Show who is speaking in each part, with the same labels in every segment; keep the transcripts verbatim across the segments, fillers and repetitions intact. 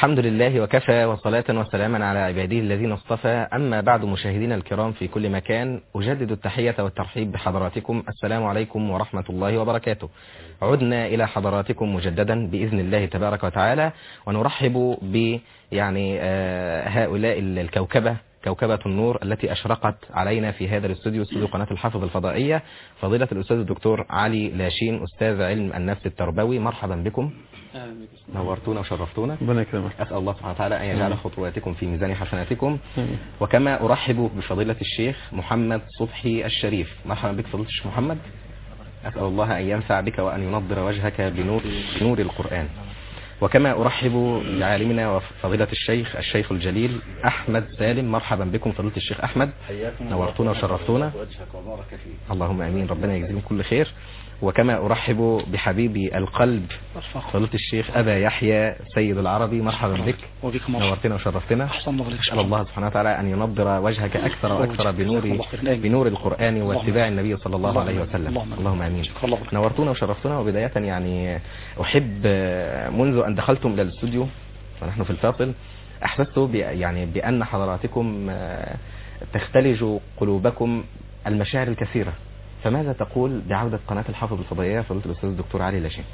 Speaker 1: الحمد لله وكفى، وصلاة وسلاما على عباده الذين اصطفى. أما بعد، مشاهدينا الكرام في كل مكان، أجدد التحية والترحيب بحضراتكم. السلام عليكم ورحمة الله وبركاته. عدنا إلى حضراتكم مجددا بإذن الله تبارك وتعالى، ونرحب ب يعني هؤلاء الكوكبة، كوكبة النور التي أشرقت علينا في هذا الاستوديو، استوديو قناة الحافظ الفضائية، فضيلة الأستاذ الدكتور علي لاشين، أستاذ علم النفس التربوي. مرحبا بكم، نورتونا وشرفتونا.
Speaker 2: ربنا يكرمك.
Speaker 1: أسأل الله سبحانه وتعالى أن يجعل خطواتكم في ميزان حسناتكم. وكما أرحب بفضيلة الشيخ محمد صبحي الشريف. مرحبا بك فضيلة الشيخ محمد، أسأل الله أن ينفع بك وأن ينضر وجهك بنور نور القرآن. وكما أرحب بعالمنا وفضيلة الشيخ الشيخ الجليل أحمد سالم. مرحبا بكم فضيلة الشيخ أحمد، نورتونا وشرفتونا. اللهم أمين، ربنا يجزيكم كل خير. وكما أرحب بحبيبي القلب فضيلة الشيخ أبا يحيى سيد العربي. مرحبا بك، نورتنا وشرفتنا. أسأل الله سبحانه وتعالى أن ينضر وجهك أكثر وأكثر بنور بنور القرآن واتباع النبي صلى الله عليه وسلم. اللهم آمين، نورتونا وشرفتنا. وبداية يعني أحب منذ أن دخلتم إلى الاستوديو ونحن في الفاصل أحسست يعني بأن حضراتكم تختلج قلوبكم المشاعر الكثيرة. فماذا تقول بعودة قناة الحافظ الفضائية فضيلة الأستاذ الدكتور علي لاشين؟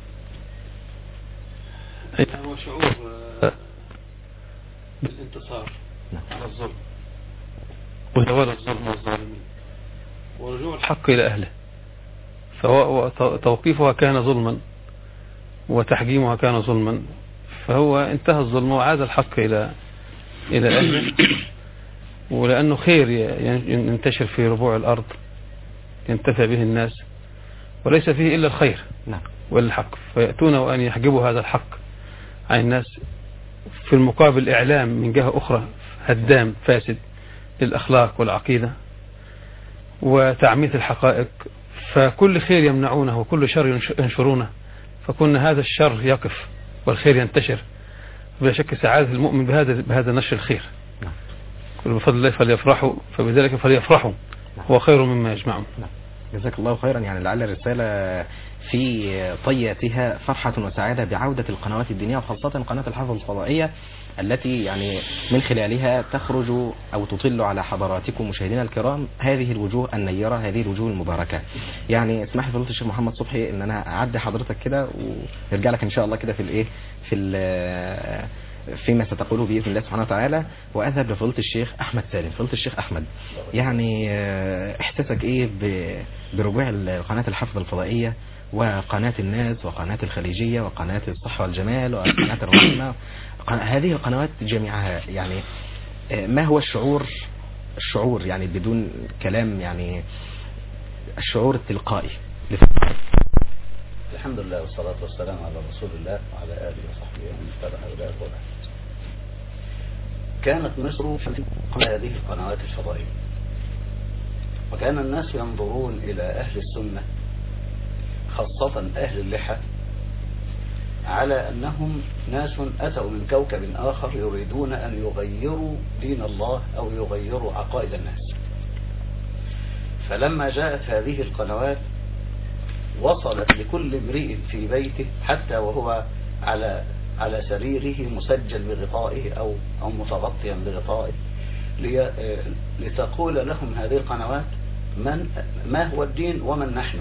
Speaker 2: هو شعور بالانتصار على الظلم وزوال الظلم والظالمين ورجوع الحق إلى أهله. فهو توقيفها كان ظلما وتحجيمها كان ظلما، فهو انتهى الظلم وعاد الحق إلى إلى أهله. ولأنه خير ينتشر في ربوع الأرض ينتفع به الناس، وليس فيه إلا الخير والحق، فيأتون وأن يحجبوا هذا الحق عن الناس في المقابل إعلام من جهة أخرى هدام فاسد للأخلاق والعقيدة وتعميث الحقائق. فكل خير يمنعونه وكل شر ينشرونه، فكنا هذا الشر يقف والخير ينتشر. بلا شك سعادة المؤمن بهذا بهذا نشر الخير. كل بفضل الله فليفرحوا فبذلك فليفرحوا هو خير مما يجمعون.
Speaker 1: جزاك الله خيرا. يعني لعل الرسالة في طياتها فرحة وسعادة بعودة القنوات الدينية، وخاصة قناة الحافظ الفضائية التي يعني من خلالها تخرج أو تطل على حضراتكم مشاهدينا الكرام هذه الوجوه النيرة، هذه الوجوه المباركة. يعني اسمح لي فضيلة الشيخ محمد صبحي ان انا اعدي حضرتك كده ونرجع لك ان شاء الله كده في الايه في ال فيما ستقوله بإذن الله سبحانه وتعالى، وأذهب لفضيلة الشيخ أحمد سالم. فضيلة الشيخ أحمد، يعني إحساسك إيه برجوع قناة الحافظ الفضائية وقناة الناس وقناة الخليجية وقناة الصحة والجمال وقناة الرحمة، هذه القنوات جميعها، يعني ما هو الشعور الشعور يعني بدون كلام، يعني الشعور التلقائي؟
Speaker 3: الحمد لله والصلاة والسلام على رسول الله وعلى آله وصحبه ومن تبع هداه وبعد. كانت مصر في هذه القنوات الفضائية، وكان الناس ينظرون إلى أهل السنة خاصة أهل اللحى على أنهم ناس أتوا من كوكب آخر يريدون أن يغيروا دين الله أو يغيروا عقائد الناس. فلما جاءت هذه القنوات وصلت لكل امرئ في بيته، حتى وهو على على سريره مسجل بغطائه أو أو متغطيا بغطائه، لتقول لهم هذه القنوات من ما هو الدين ومن نحن.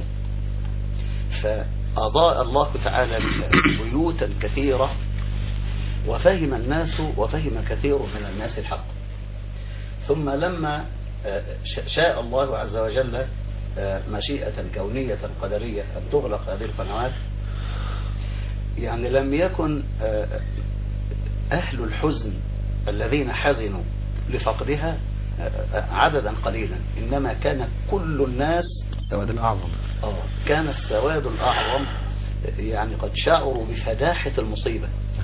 Speaker 3: فأضاء الله تعالى بيوتا كثيرة، وفهم الناس وفهم كثير من الناس الحق. ثم لما شاء الله عز وجل مشيئة كونية قدرية أن تغلق هذه القنوات، يعني لم يكن أهل الحزن الذين حزنوا لفقدها عددا قليلا، إنما كان كل الناس
Speaker 1: السواد الأعظم
Speaker 3: آه كان السواد الأعظم يعني قد شعروا بفداحة المصيبة.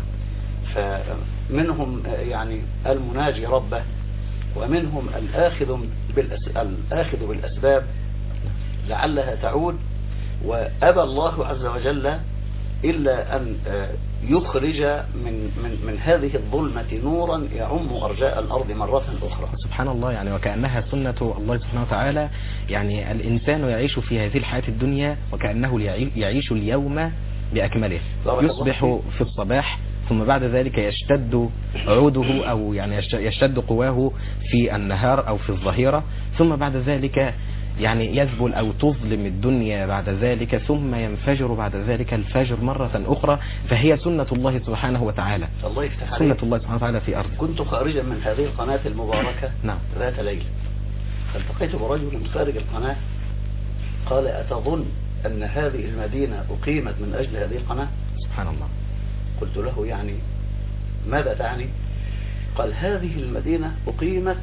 Speaker 3: فمنهم يعني المناجي ربه، ومنهم الآخذ الآخذ بالأسباب لعلها تعود. وأبى الله عز وجل إلا أن يخرج من, من, من هذه الظلمة نورا يعم أرجاء الأرض مرة أخرى.
Speaker 1: سبحان الله، يعني وكأنها سنة الله سبحانه وتعالى. يعني الإنسان يعيش في هذه الحياة الدنيا وكأنه يعيش اليوم بأكمله، يصبح في الصباح ثم بعد ذلك يشتد عوده أو يعني يشتد قواه في النهار أو في الظهيرة، ثم بعد ذلك يعني يذبل أو تظلم الدنيا بعد ذلك، ثم ينفجر بعد ذلك الفجر مرة أخرى. فهي سنة الله سبحانه وتعالى،
Speaker 3: الله يفتح
Speaker 1: سنة الله سبحانه وتعالى في أرض.
Speaker 3: كنت خارجا من هذه القناة المباركة
Speaker 1: نعم.
Speaker 3: ذات ليلة، فالتقيت برجل خارج القناة قال: أتظن أن هذه المدينة أقيمت من أجل هذه القناة؟
Speaker 1: سبحان الله.
Speaker 3: قلت له: يعني ماذا تعني؟ قال: هذه المدينة أقيمت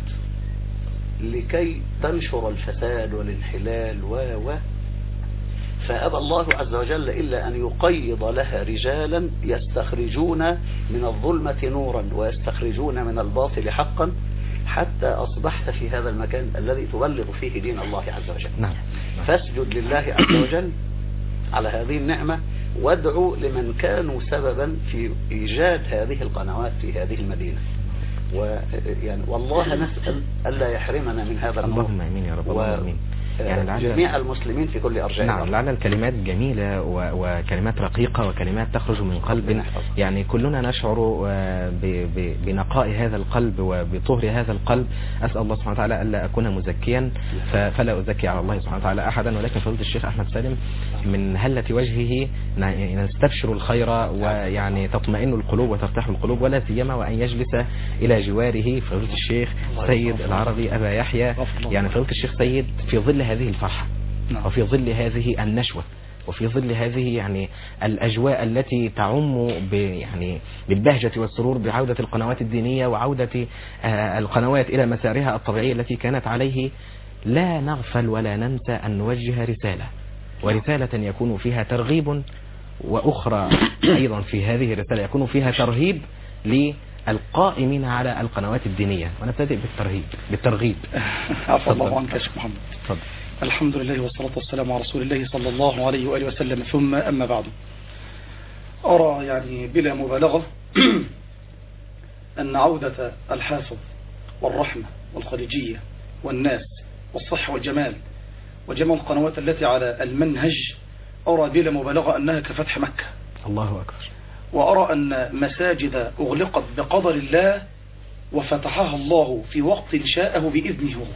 Speaker 3: لكي تنشر الفساد والانحلال و و فأبى الله عز وجل إلا أن يقيض لها رجالا يستخرجون من الظلمة نورا ويستخرجون من الباطل حقا، حتى أصبحت في هذا المكان الذي تبلغ فيه دين الله عز وجل.
Speaker 1: نعم.
Speaker 3: فاسجد لله عز وجل على هذه النعمة، وادعو لمن كانوا سببا في إيجاد هذه القنوات في هذه المدينة. ويعني والله نسأل ألا يحرمنا من هذا النور.
Speaker 1: اللهم امين يا رب. اللهم امين.
Speaker 3: يعني جميع المسلمين في كل أرجاء.
Speaker 1: نعم. لعل الكلمات جميلة وكلمات رقيقة وكلمات تخرج من قلب، يعني كلنا نشعر بنقاء هذا القلب وبطهر هذا القلب. أسأل الله سبحانه وتعالى ألا أكون مزكيا فلا أزكي على الله سبحانه وتعالى أحدا، ولكن فضيلة الشيخ أحمد سالم من هلة وجهه نستبشر الخير، ويعني تطمئن القلوب وترتاح القلوب، ولا سيما وأن يجلس إلى جواره فضيلة الشيخ سيد العربي أبا يحيى. يعني فضيلة الشيخ سيد في ظل هذه الفرحة وفي ظل هذه النشوة وفي ظل هذه يعني الأجواء التي تعم يعني بالبهجة والسرور بعودة القنوات الدينية وعودة القنوات إلى مسارها الطبيعية التي كانت عليه، لا نغفل ولا ننسى أن نوجه رسالة، ورسالة يكون فيها ترغيب، وأخرى أيضا في هذه الرسالة يكون فيها ترهيب للقائمين على القنوات الدينية. ونبتدئ بالترهيب بالترغيب.
Speaker 4: عفو الله عنك يا شيخ محمد.
Speaker 1: تفضل.
Speaker 4: الحمد لله والصلاة والسلام على رسول الله صلى الله عليه وآله وسلم، ثم أما بعد. أرى يعني بلا مبالغة أن عودة الحافظ والرحمة والخليجية والناس والصحة والجمال وجميع القنوات التي على المنهج، أرى بلا مبالغة أنها كفتح مكة.
Speaker 1: الله أكبر.
Speaker 4: وأرى أن مساجد أغلقت بقدر الله وفتحها الله في وقت شاءه بإذنه هو،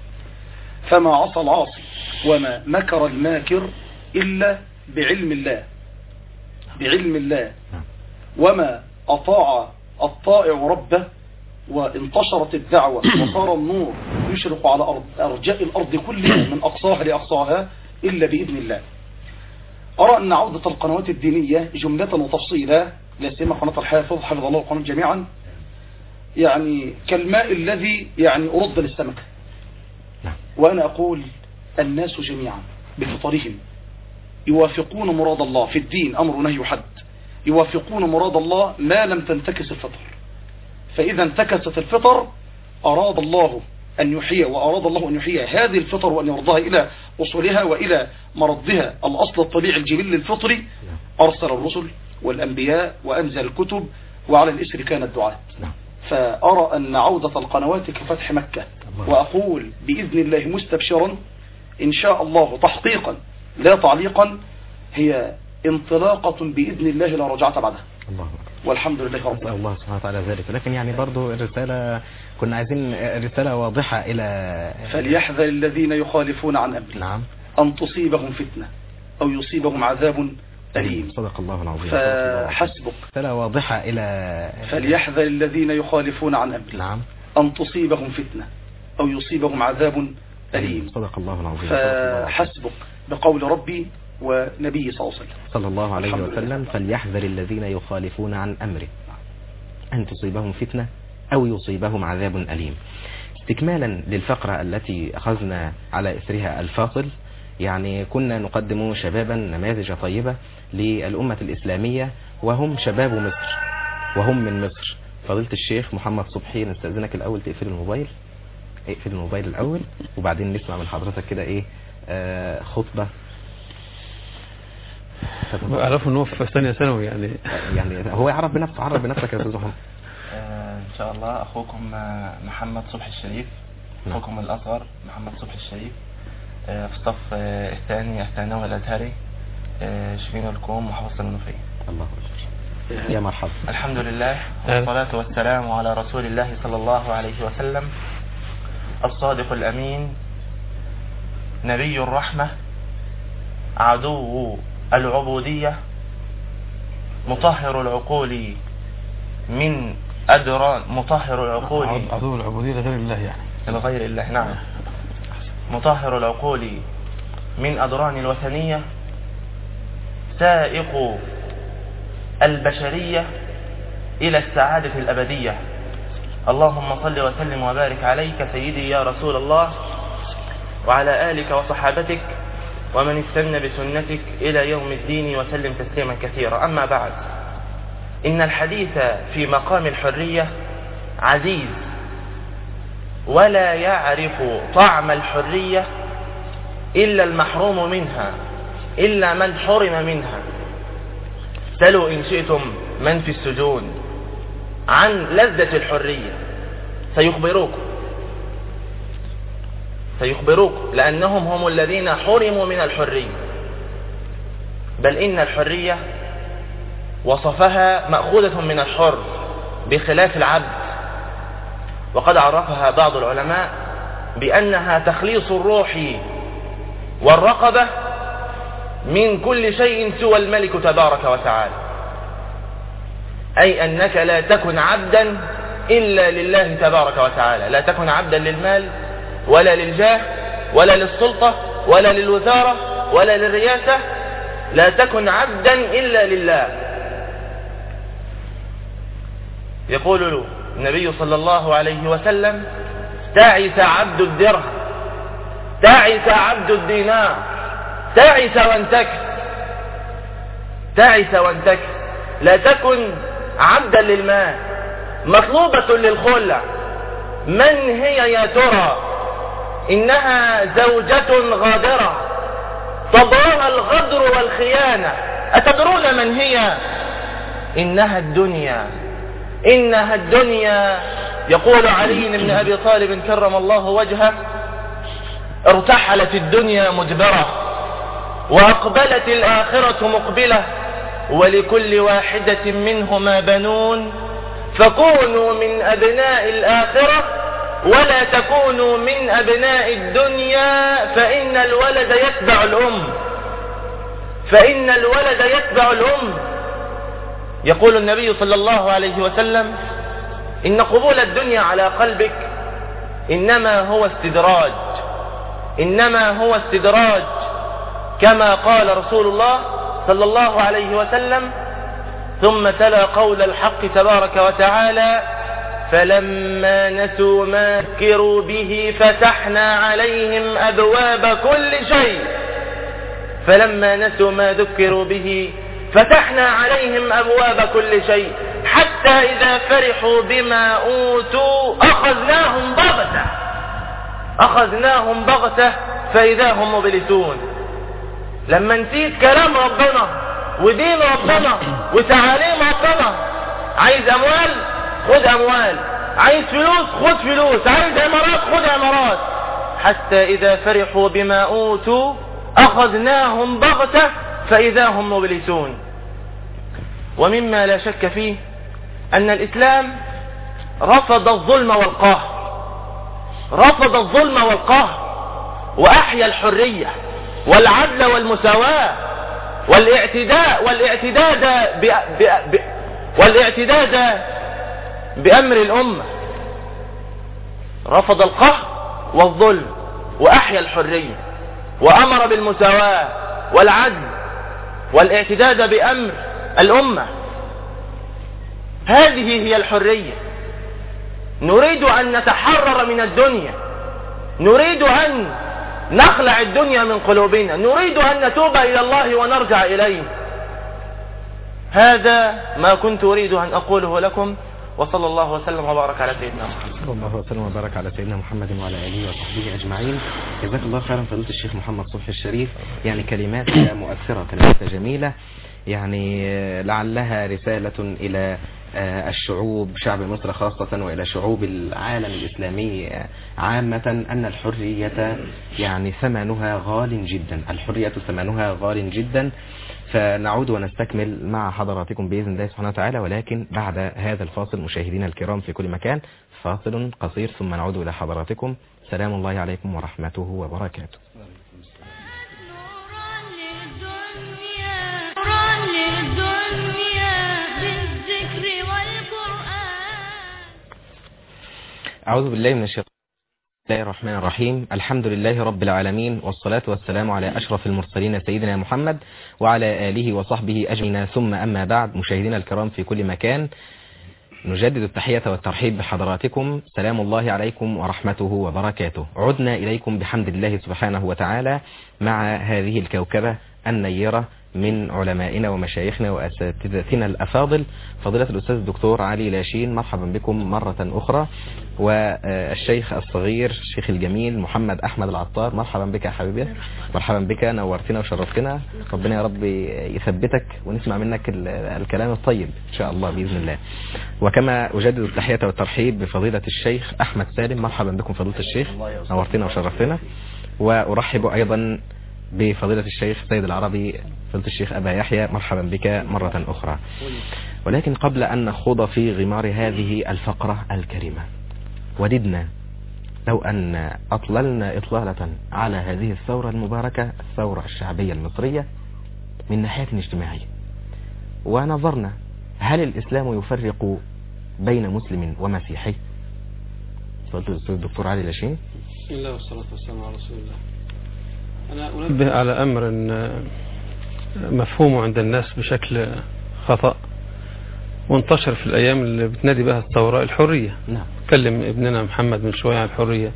Speaker 4: فما عصى العاصي وما مكر الماكر إلا بعلم الله بعلم الله وما أطاع الطائع ربه، وانتشرت الدعوة وصار النور يشرق على أرض أرجاء الأرض كلها من أقصاها لأقصاها إلا بإذن الله. أرى أن عودة القنوات الدينية جملة وتفصيلا، لا سيما قناة الحافظ حفظ الله القناة جميعا، يعني كالماء الذي يعني أرد للسمكة. وأنا أقول الناس جميعا بفطرهم يوافقون مراد الله في الدين، أمر نهي حد، يوافقون مراد الله ما لم تنتكس الفطر. فإذا انتكست الفطر أراد الله أن يحيي وأراد الله أن يحيي هذه الفطر وأن يردها إلى أصولها وإلى مردها الأصل الطبيعي الجبل الفطري. أرسل الرسل والأنبياء وأنزل الكتب، وعلى الإسر كان الدعاة. فأرى أن عودة القنوات كفتح مكة، وأقول بإذن الله مستبشرا إن شاء الله تحقيقا لا تعليقا، هي انطلاقة بإذن الله لا رجعت بعدها.
Speaker 1: الله
Speaker 4: والحمد لله رب
Speaker 1: العالمين. الله سبحانه وتعالى ذلك. لكن يعني برضو الرسالة كنا عايزين رسالة واضحة إلى
Speaker 4: فليحذر الذين يخالفون عن أمره.
Speaker 1: نعم.
Speaker 4: أن تصيبهم فتنة أو يصيبهم عذاب أليم.
Speaker 1: صدق الله العظيم.
Speaker 4: فحسبك.
Speaker 1: رسالة واضحة إلى
Speaker 4: فليحذر الذين يخالفون عن أمره.
Speaker 1: نعم.
Speaker 4: أن تصيبهم فتنة أو يصيبهم عذاب أليم.
Speaker 1: صدق الله العظيم.
Speaker 4: فحسبك بقول ربي ونبي صلى الله عليه وسلم
Speaker 1: صلى الله عليه وسلم: فليحذر الذين يخالفون عن أمره أن تصيبهم فتنة أو يصيبهم عذاب أليم. استكمالا للفقرة التي أخذنا على إثرها الفاصل، يعني كنا نقدم شبابا نماذج طيبة للأمة الإسلامية، وهم شباب مصر وهم من مصر. فضيلة الشيخ محمد صبحي، نستأذنك الأول تقفل الموبايل، اقفل الموبايل الأول، وبعدين نسمع من حضرتك كده إيه آه خطبة.
Speaker 2: أعرفوا أنه في ثانية ثانوي يعني
Speaker 1: يعني هو يعرف بنفسه. عرف بنفسك يا أستاذ محمد.
Speaker 5: إن شاء الله أخوكم محمد صبحي الشريف، أخوكم الأصغر محمد صبحي الشريف، في الصف الثاني الثانوي الأزهري، شبين الكوم، محافظة المنوفية.
Speaker 1: الله أكبر. يا مرحبا.
Speaker 5: الحمد لله والصلاة والسلام على رسول الله صلى الله عليه وسلم، الصادق الأمين، نبي الرحمة، عدو العبودية، مطهر العقول من أدران مطهر العقول
Speaker 2: عدو العبودية لغير الله يعني
Speaker 5: لغير الله، نعم، مطهر العقول من أدران الوثنية، سائق البشرية إلى السعادة الأبدية. اللهم صل وسلم وبارك عليك سيدي يا رسول الله، وعلى آلك وصحابتك ومن استنى بسنتك إلى يوم الدين وسلم تسليما كثيرا. أما بعد، إن الحديث في مقام الحرية عزيز، ولا يعرف طعم الحرية إلا المحروم منها، إلا من حرم منها. سلوا إن شئتم من في السجون عن لذة الحرية، سيخبروكم سيخبروكم لأنهم هم الذين حرموا من الحرية. بل إن الحرية وصفها مأخوذة من الحر بخلاف العبد، وقد عرفها بعض العلماء بأنها تخليص الروح والرقبة من كل شيء سوى الملك تبارك وتعالى، أي أنك لا تكن عبدا إلا لله تبارك وتعالى، لا تكن عبدا للمال ولا للجاه ولا للسلطة ولا للوزارة ولا للرياسة، لا تكن عبدا إلا لله. يقول النبي صلى الله عليه وسلم: تعس عبد الدرهم، تعس عبد الدينار، تعس وانتكس، تعس وانتكس. لا تكن عبدا للمال، مطلوبة للخلع. من هي يا ترى؟ إنها زوجة غادرة طبعها الغدر والخيانة. أتدرون من هي؟ إنها الدنيا، إنها الدنيا. يقول علي بن أبي طالب كرم الله وجهه: ارتحلت الدنيا مدبرة وأقبلت الآخرة مقبلة، ولكل واحدة منهما بنون، فكونوا من أبناء الآخرة ولا تكونوا من أبناء الدنيا، فإن الولد يتبع الأم، فإن الولد يتبع الأم. يقول النبي صلى الله عليه وسلم: إن قبول الدنيا على قلبك إنما هو استدراج، إنما هو استدراج، كما قال رسول الله صلى الله عليه وسلم. ثم تلا قول الحق تبارك وتعالى: فلما نسوا ما ذكروا به فتحنا عليهم أبواب كل شيء، فلما نسوا ما ذكروا به فتحنا عليهم أبواب كل شيء، حتى إذا فرحوا بما أوتوا أخذناهم بغتة أخذناهم بغتة فإذا هم مبلسون. لما نسيت كلام ربنا ودين ربنا وتعاليم ربنا، عايز أموال خد أموال، عايز فلوس خد فلوس، عايز عمارات خد عمارات، حتى إذا فرحوا بما أوتوا أخذناهم بغتة فإذا هم مبلسون. ومما لا شك فيه أن الإسلام رفض الظلم والقهر، رفض الظلم والقهر، وأحيا الحرية والعدل والمساواة والاعتداء والاعتداد ب... ب... ب... والاعتداد بأمر الأمة. رفض القهر والظلم وأحيا الحرية، وأمر بالمساواة والعدل والاعتداد بأمر الأمة. هذه هي الحرية. نريد أن نتحرر من الدنيا، نريد أن نخلع الدنيا من قلوبنا، نريد أن نتوب إلى الله ونرجع إليه. هذا ما كنت أريد أن أقوله لكم، وصلى الله وسلم وبارك على سيدنا محمد.
Speaker 1: صلى الله وسلم وبارك على سيدنا محمد وعلى آله وصحبه أجمعين. جزاك الله خيرا فضيلة الشيخ محمد صبحي الشريف، يعني كلمات مؤثرة، كلمات جميلة، يعني لعلها رسالة إلى الشعوب، شعب مصر خاصة، وإلى شعوب العالم الإسلامي عامة، أن الحرية يعني ثمنها غال جدا، الحرية ثمنها غال جدا. فنعود ونستكمل مع حضراتكم بإذن الله سبحانه وتعالى، ولكن بعد هذا الفاصل مشاهدينا الكرام في كل مكان، فاصل قصير ثم نعود إلى حضراتكم. سلام الله عليكم ورحمته وبركاته. أعوذ بالله من الشيطان. بسم الله الرحمن الرحيم. الحمد لله رب العالمين، والصلاة والسلام على أشرف المرسلين سيدنا محمد وعلى آله وصحبه أجمعين، ثم أما بعد. مشاهدينا الكرام في كل مكان، نجدد التحية والترحيب بحضراتكم. سلام الله عليكم ورحمته وبركاته. عدنا إليكم بحمد الله سبحانه وتعالى مع هذه الكوكبة النيرة من علمائنا ومشايخنا وأساتذتنا الأفاضل، فضيلة الأستاذ الدكتور علي لاشين، مرحبا بكم مرة أخرى، والشيخ الصغير الشيخ الجميل محمد أحمد العطار، مرحبا بك يا حبيبي، مرحبا بك، نورتنا وشرفتنا، ربنا يا رب يثبتك ونسمع منك الكلام الطيب إن شاء الله بإذن الله. وكما أجدد التحية والترحيب بفضيلة الشيخ أحمد سالم، مرحبا بكم فضيلة الشيخ، نورتنا وشرفتنا. وأرحب أيضا بفضيلة الشيخ سيد العربي، فضيلة الشيخ أبا يحيى، مرحبا بك مرة أخرى. ولكن قبل أن نخوض في غمار هذه الفقرة الكريمة، وددنا لو أن أطللنا إطلالة على هذه الثورة المباركة، الثورة الشعبية المصرية من ناحية اجتماعية، ونظرنا هل الإسلام يفرق بين مسلم ومسيحي؟ فضيلة الأستاذ الدكتور علي لاشين.
Speaker 2: بسم الله والصلاة والسلام على رسول الله. أنا أنبه على أمر مفهومه عند الناس بشكل خطأ، وانتشر في الأيام اللي بتنادي بها الثورة، الحرية.
Speaker 1: نعم.
Speaker 2: تكلم ابننا محمد من شوية عن الحرية،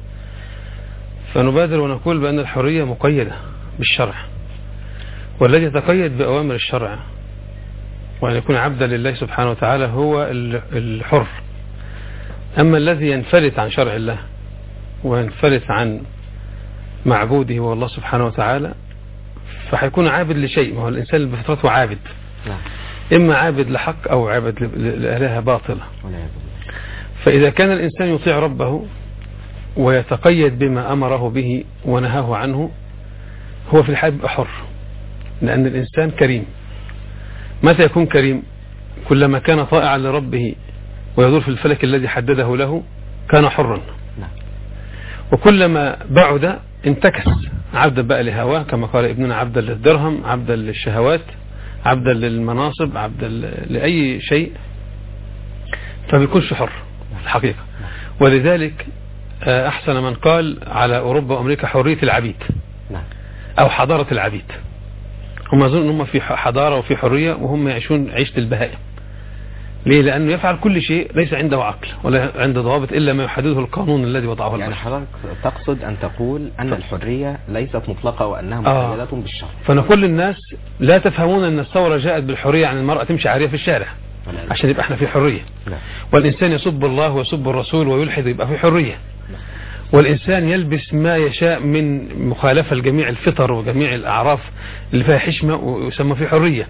Speaker 2: فنبادر ونقول بأن الحرية مقيدة بالشرع، والذي يتقيد بأوامر الشرع وأن يكون عبدا لله سبحانه وتعالى هو الحر. أما الذي ينفلت عن شرع الله وينفلت عن معبوده هو الله سبحانه وتعالى، فحيكون عابد لشيء، ما هو الإنسان بفطرته عابد.
Speaker 1: نعم.
Speaker 2: إما عابد لحق أو عابد لآلهة باطلة. فإذا كان الإنسان يطيع ربه ويتقيد بما أمره به ونهاه عنه، هو في الحال حر، لأن الإنسان كريم. متى يكون كريم؟ كلما كان طائعا لربه ويدور في الفلك الذي حدده له كان حرا. وكلما بعد انتكس، عبدا بقى لهواه، كما قال ابننا، عبدا للدرهم، عبدا للشهوات، عبدا للمناصب، عبدا لأي شيء، فبيكونش حر الحقيقة. ولذلك أحسن من قال على أوروبا وأمريكا حرية العبيد أو حضارة العبيد. هم يظنون أنهم في حضارة وفي حرية، وهم يعيشون عيشة البهائم. ليه؟ لأنه يفعل كل شيء، ليس عنده عقل ولا عنده ضوابط إلا ما يحدده القانون الذي وضعه البشر.
Speaker 1: يعني حضرتك تقصد أن تقول أن الحرية ليست مطلقة وأنها مقيدة
Speaker 2: آه.
Speaker 1: بالشرع.
Speaker 2: فنقول للناس لا تفهمون أن الثورة جاءت بالحرية عن المرأة تمشي عارية في الشارع عشان يبقى احنا في حرية. لا. والإنسان يسب الله ويسب الرسول ويلحد يبقى في حرية. لا. والإنسان يلبس ما يشاء من مخالفة لجميع الفطر وجميع الأعراف اللي فيها حشمة ويسمى في حرية.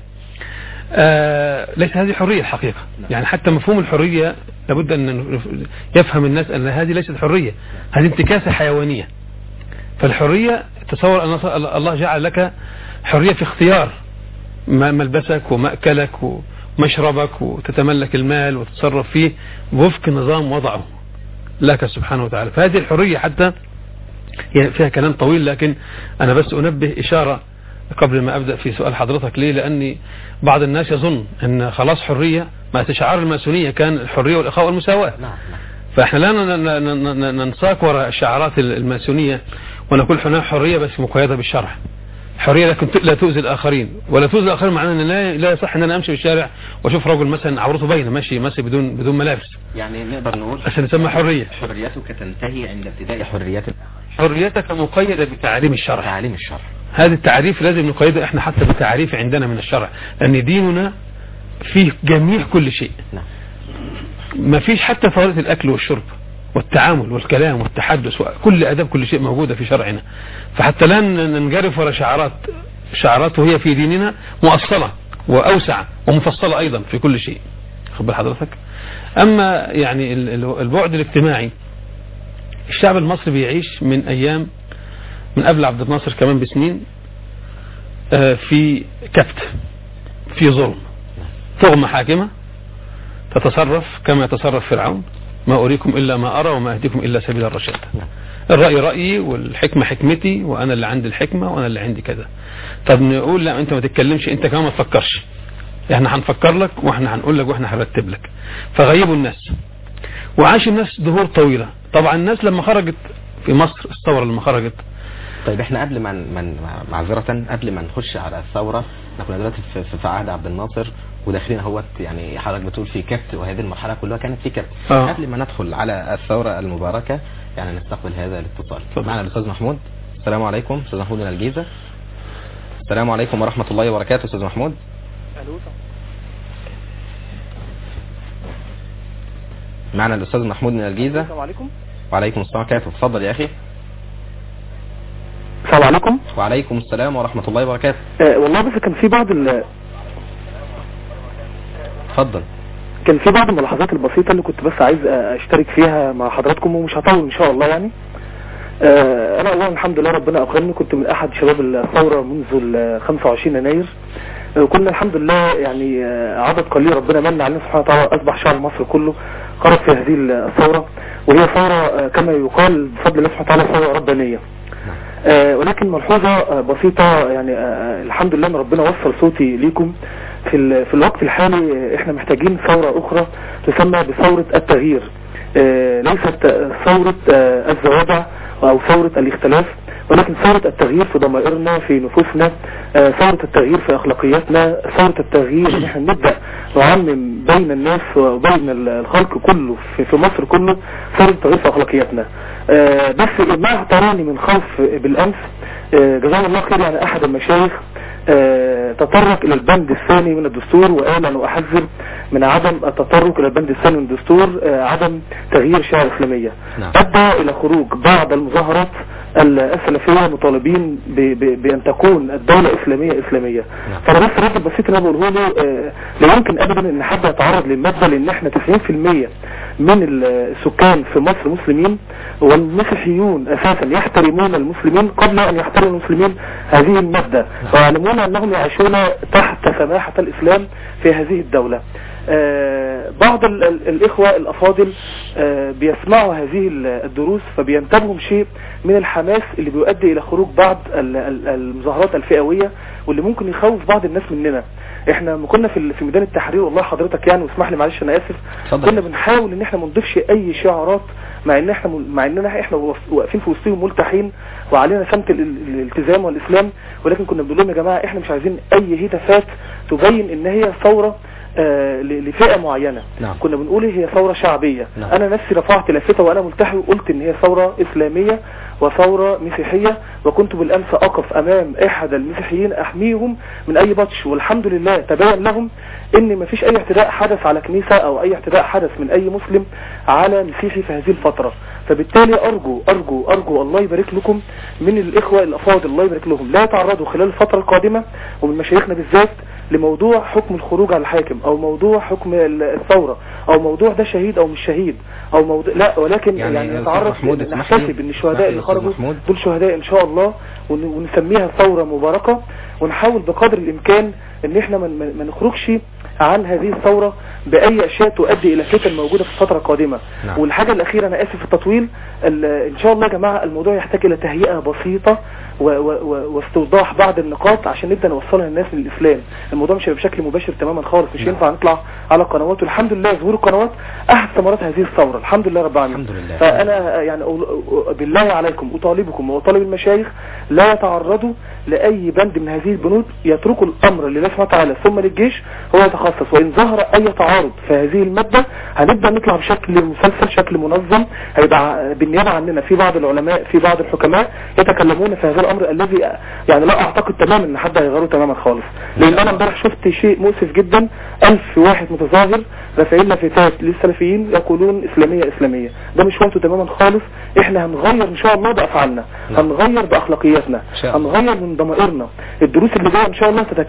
Speaker 2: آه ليس هذه حرية الحقيقة. لا. يعني حتى مفهوم الحرية لابد أن يفهم الناس أن هذه ليست حرية، هذه انتكاسة حيوانية. فالحرية تصور أن الله جعل لك حرية في اختيار ملبسك ومأكلك ومشربك، وتتملك المال وتتصرف فيه وفق نظام وضعه لك سبحانه وتعالى. فهذه الحرية حتى فيها كلام طويل، لكن أنا بس أنبه إشارة قبل ما أبدأ في سؤال حضرتك. ليه؟ لأن بعض الناس يظن أن خلاص حرية، ما شعار الماسونية كان الحرية والإخاء والمساواة. فإحنا لا ننساق وراء شعارات الماسونية ونقول هناك حرية بس مقيدة بالشرع. حرية لكن لا تؤذي الآخرين، ولا تؤذي الآخرين معناه أن لا لا يصح أن أنا أمشي في الشارع وأشوف رجل مثلا عورته باينة ماشي ماشي بدون بدون ملابس.
Speaker 1: يعني نقدر نقول
Speaker 2: عشان نسمى حرية.
Speaker 1: حريتك تنتهي عند ابتداء حريات.
Speaker 2: حريتك مقيدة بتعليم الشرع.
Speaker 1: تعليم الشرع.
Speaker 2: هذا التعريف لازم نقيده احنا حتى بتعريف عندنا من الشرع، لأن ديننا فيه جميع كل شيء.
Speaker 1: نعم.
Speaker 2: ما فيش حتى طريقة الأكل والشرب والتعامل والكلام والتحدث وكل أداب كل شيء موجودة في شرعنا. فحتى لا ننجرف وراء شعارات شعارات وهي في ديننا مؤصلة وأوسع ومفصلة أيضا في كل شيء. خد بال حضرتك. أما يعني البعد الاجتماعي، الشعب المصري بيعيش من أيام من قبل عبد الناصر كمان بسنين في كبت في ظلم، طغمة حاكمة تتصرف كما يتصرف فرعون، ما أريكم إلا ما أرى وما أهديكم إلا سبيل الرشاد. الرأي رأيي والحكمة حكمتي وأنا اللي عندي الحكمة وأنا اللي عندي كذا. طب نقول لا أنت ما تتكلمش، أنت كمان ما تفكرش، احنا هنفكر لك واحنا هنقول لك واحنا هنرتب لك. فغيبوا الناس وعاش الناس دهور طويلة. طبعا الناس لما خرجت في مصر، الثورة لما خرجت.
Speaker 1: طيب احنا قبل ما من معذرة قبل ما نخش على الثورة، احنا كنا دلوقتي في, في عهد عبد الناصر وداخلين اهوت، يعني حضرتك بتقول في كبت، وهذه المرحلة كلها كانت في كبت. آه. قبل ما ندخل على الثورة المباركة يعني نستقبل هذا الاتصال. معنا الاستاذ محمود. السلام عليكم استاذ محمود من الجيزة. السلام عليكم ورحمة الله وبركاته استاذ محمود.
Speaker 6: الو.
Speaker 1: معنا الاستاذ محمود من الجيزة.
Speaker 6: السلام عليكم.
Speaker 1: وعليكم السلام ورحمة الله. اتفضل يا اخي.
Speaker 6: السلام عليكم.
Speaker 1: وعليكم السلام ورحمة الله وبركاته.
Speaker 6: أه والله بس كان في بعض ال
Speaker 1: اتفضل.
Speaker 6: كان في بعض الملاحظات البسيطة اللي كنت بس عايز اشترك فيها مع حضراتكم، ومش هطول ان شاء الله يعني. أه انا والله الحمد لله ربنا اكرمني، كنت من احد شباب الثورة منذ ال خمسة وعشرين يناير. كنا الحمد لله يعني عدد قليل ربنا من علينا سبحانه وتعالى، اصبح شعب مصر كله خرج في هذه الثورة، وهي ثورة كما يقال بفضل الله سبحانه وتعالى ثورة ربانية. آه ولكن ملحوظة آه بسيطة يعني آه الحمد لله ان ربنا وصل صوتي ليكم. في, في الوقت الحالي احنا محتاجين ثورة اخرى تسمى بثورة التغيير، آه ليست ثورة آه الزوابع او ثورة الاختلاف، ولكن ثورة التغيير في ضمائرنا، في نفوسنا، آه ثورة التغيير في اخلاقياتنا، ثورة التغيير ان احنا نبدأ نعمم بين الناس وبين الخلق كله في, في مصر كله ثورة التغيير في اخلاقياتنا. آه بس ما اعتراني من خوف بالامس، آه جزاه الله خير، يعني احد المشايخ آه تطرق الى البند الثاني من الدستور وقال انا احذر من عدم التطرق الى البند الثاني من الدستور، آه عدم تغيير الشريعة الاسلامية. نعم. ادى الى خروج بعض المظاهرات السلفية مطالبين ب ب بان تكون الدولة اسلامية اسلامية. نعم. فانا بس راجل بسيط اللي انا بقوله له، آه لا يمكن ابدا ان حد يتعرض للمادة، لان احنا تسعين في المية من السكان في مصر مسلمين، والمسيحيون اساسا يحترمون المسلمين قبل ان يحترموا المسلمين هذه المادة، ويعلمون انهم يعيشون تحت سماحة الاسلام في هذه الدولة. آه بعض ال ال الاخوة الافاضل آه بيسمعوا هذه الدروس فبينتابهم شيء من الحماس اللي بيؤدي الى خروج بعض المظاهرات الفئوية، واللي ممكن يخوف بعض الناس مننا. احنا كنا في في ميدان التحرير، والله حضرتك يعني واسمح لي معلش انا اسف، صدق. كنا بنحاول ان احنا ما نضيفش اي شعارات، مع ان احنا مع اننا احنا واقفين في وسطهم ملتحين وعلينا سمت الالتزام والاسلام، ولكن كنا بنقول لهم يا جماعه احنا مش عايزين اي هتافات تبين ان هي ثوره آه لفئة معينة. نعم. كنا بنقول هي ثورة شعبية. نعم. انا نفسي رفعت لافتة وانا ملتحي وقلت ان هي ثورة اسلامية وثورة مسيحية، وكنت بالامس اقف امام احد المسيحيين احميهم من اي بطش، والحمد لله تبين لهم ان مفيش اي اعتداء حدث على كنيسة او اي اعتداء حدث من اي مسلم على مسيحي في هذه الفترة. فبالتالي ارجو ارجو ارجو الله يبارك لكم من الاخوة الافاضل، الله يبارك لهم، لا يتعرضوا خلال الفترة القادمة ومن مشايخنا بالذات لموضوع حكم الخروج على الحاكم، او موضوع حكم الثورة، او موضوع ده شهيد او مش شهيد، او موضوع لا، ولكن يعني, يعني نتعرض نحتسب ان الشهداء اللي خرجوا دول شهداء ان شاء الله، ونسميها ثورة مباركة، ونحاول بقدر الامكان ان احنا ما نخرجش عن هذه الثورة باي اشياء تؤدي الى فتن موجودة في الفترة القادمة. نعم. والحاجة الاخيرة انا اسف في التطويل، ان شاء الله يا جماعة الموضوع يحتاج الى تهيئة بسيطة واستوضاح بعض النقاط عشان نبدأ نوصلها للناس من الاسلام. الموضوع مش بشكل مباشر تماما خالص، مش ينفع نطلع على قنوات، والحمد لله ظهور القنوات احد ثمرات هذه الثورة الحمد لله رب العالمين. الحمد لله. فانا يعني بالله عليكم اطالبكم واطالب المشايخ لا يتعرضوا لاي بند من هذه البنود، يتركوا الامر لله سبحانه وتعالى ثم للجيش هو يتخصص، وان ظهر اي تعارض في هذه المادة هنبدأ نطلع بشكل مسلسل، شكل منظم، هيبقى بالنيابة عننا في بعض العلماء في بعض الحكماء يتكلمون في هذا الامر الذي يعني لا اعتقد تماما ان حد هيغيره تماما خالص، لان انا امبارح شفت شيء مؤسف جدا، الف واحد متظاهر رافعين لافتات للسلفيين يقولون اسلامية اسلامية، ده مش وقته تماما خالص. احنا هنغير ان شاء الله بافعالنا، هنغير باخلاقياتنا، هنغير من ضمائرنا. الدروس اللي جايه ان شاء الله تتكلم عن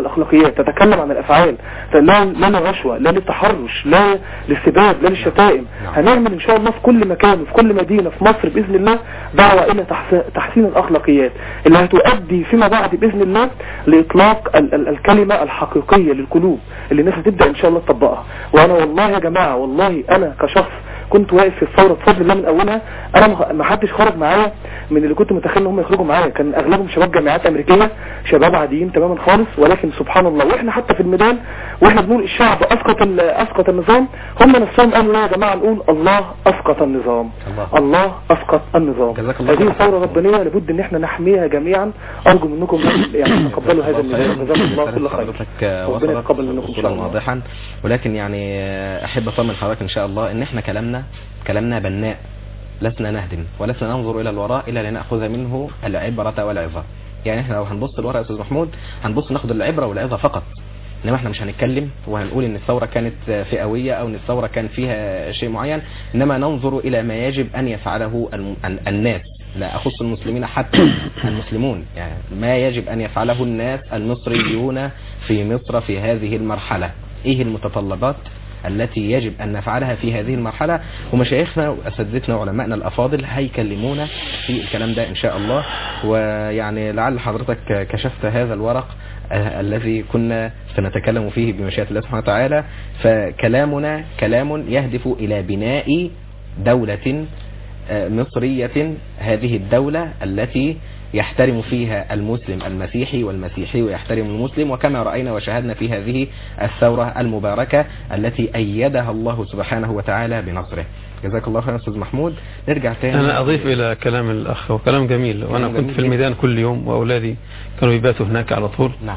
Speaker 6: الأخلاقيات، تتكلم عن الأفعال، لا لا للرشوة، لا للتحرش، لا للسباب، لا للشتائم. هنعمل إن شاء الله في كل مكان وفي كل مدينة في مصر بإذن الله دعوة إلى تحسين الأخلاقيات اللي هتؤدي فيما بعد بإذن الله لإطلاق ال ال الكلمة الحقيقية للقلوب اللي الناس هتبدأ إن شاء الله تطبقها. وأنا والله يا جماعة والله أنا كشخص كنت واقف في الثورة بفضل الله من أولها، أنا ما حدش خرج معايا من اللي كنت متخيل ان هم يخرجوا معايا، كان أغلبهم شباب جامعات أمريكية، شباب عاديين تماما خالص، ولكن سبحان الله وإحنا حتى في الميدان وإحنا بنقول الشعب أسقط أسقط النظام، هم نفسهم قالوا لا يا جماعة نقول الله أسقط النظام، الله, الله أسقط النظام. هذه ثورة ربانية لابد إن إحنا نحميها جميعا. أرجو منكم يعني تقبلوا هذا النظام. جزاكم الله كل خير. ربنا يتقبل منكم إن شاء الله.
Speaker 1: واضحا، ولكن يعني أحب أطمن حضرتك إن شاء الله إن إحنا كلامنا كلامنا بناء، لسنا نهدم ولسنا ننظر إلى الوراء إلا لنأخذ منه العبرة والعظة. يعني احنا لو هنبص للوراء يا أستاذ محمود هنبص ناخد العبرة والعظة فقط، إنما احنا مش هنتكلم وهنقول إن الثورة كانت فئوية أو إن الثورة كان فيها شيء معين، إنما ننظر إلى ما يجب أن يفعله الناس، لا أخص المسلمين حتى المسلمون، يعني ما يجب أن يفعله الناس المصريون في مصر في هذه المرحلة. إيه المتطلبات التي يجب أن نفعلها في هذه المرحلة؟ ومشايخنا وأساتذتنا وعلمائنا الأفاضل هيكلمونا في الكلام ده إن شاء الله. ويعني لعل حضرتك كشفت هذا الورق آه الذي كنا سنتكلم فيه بمشيئة الله سبحانه وتعالى، فكلامنا كلام يهدف إلى بناء دولة آه مصرية، هذه الدولة التي يحترم فيها المسلم المسيحي والمسيحي ويحترم المسلم، وكما رأينا وشاهدنا في هذه الثورة المباركة التي أيدها الله سبحانه وتعالى بنصره. جزاك الله خير أستاذ محمود. نرجع تاني.
Speaker 2: أنا أضيف إلى كلام الأخ وكلام جميل، وأنا كنت في الميدان كل يوم وأولادي كانوا يباتوا هناك على طول.
Speaker 1: نعم.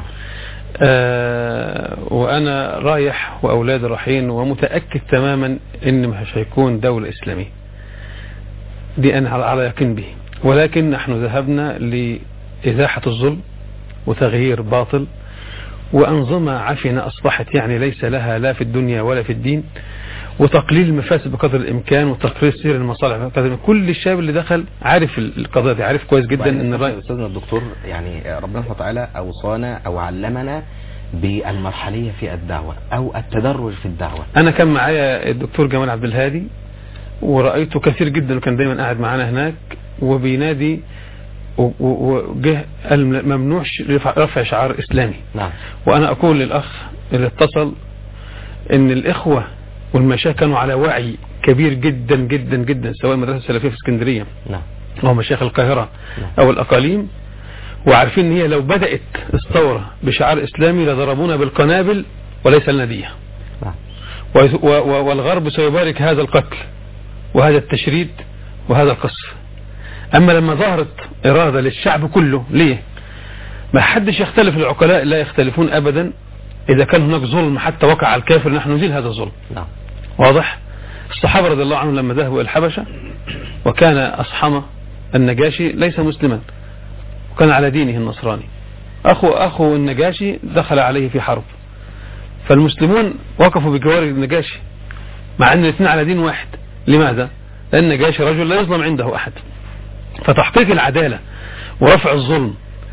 Speaker 2: آه وأنا رايح وأولادي رايحين ومتأكد تماما إن مش هيكون دولة إسلامية، دي أنا على يقين به، ولكن نحن ذهبنا لإزاحة الظلم وتغيير باطل وأنظمة عفنة أصبحت يعني ليس لها لا في الدنيا ولا في الدين، وتقليل المفاسد بقدر الإمكان وتقليل سير المصالح بقدر الإمكان. كل الشاب اللي دخل عارف القضايا دي، عارف كويس جدا ان الرأي.
Speaker 1: أستاذنا الدكتور يعني ربنا سبحانه وتعالى أوصانا أو علمنا بالمرحلية في الدعوة أو التدرج في الدعوة.
Speaker 2: أنا كان معايا الدكتور جمال عبد الهادي ورأيته كثير جدا، وكان دايما قاعد معانا هناك وبينادي وجه ممنوع رفع شعار إسلامي.
Speaker 1: نعم.
Speaker 2: وأنا أقول للأخ اللي اتصل إن الإخوة والمشايخ كانوا على وعي كبير جدا جدا جدا، سواء المدرسة السلفية في اسكندرية
Speaker 1: نعم
Speaker 2: أو مشايخ القاهرة
Speaker 1: نعم.
Speaker 2: أو الأقاليم، وعارفين إن هي لو بدأت الثورة بشعار إسلامي لضربونا بالقنابل وليس لنا دية.
Speaker 1: نعم.
Speaker 2: والغرب سيبارك هذا القتل وهذا التشريد وهذا القصف. أما لما ظهرت إرادة للشعب كله، ليه؟ ما حدش يختلف، العقلاء لا يختلفون أبدا إذا كان هناك ظلم حتى وقع على الكافر نحن نزيل هذا الظلم.
Speaker 1: نعم.
Speaker 2: واضح؟ الصحابة رضي الله عنهم لما ذهبوا إلى الحبشة وكان أصحمة النجاشي ليس مسلما وكان على دينه النصراني، أخو أخو النجاشي دخل عليه في حرب، فالمسلمون وقفوا بجوار النجاشي مع أن الاثنين على دين واحد. لماذا؟ لأن النجاشي رجل لا يظلم عنده أحد. فتحقيق العدالة ورفع الظلم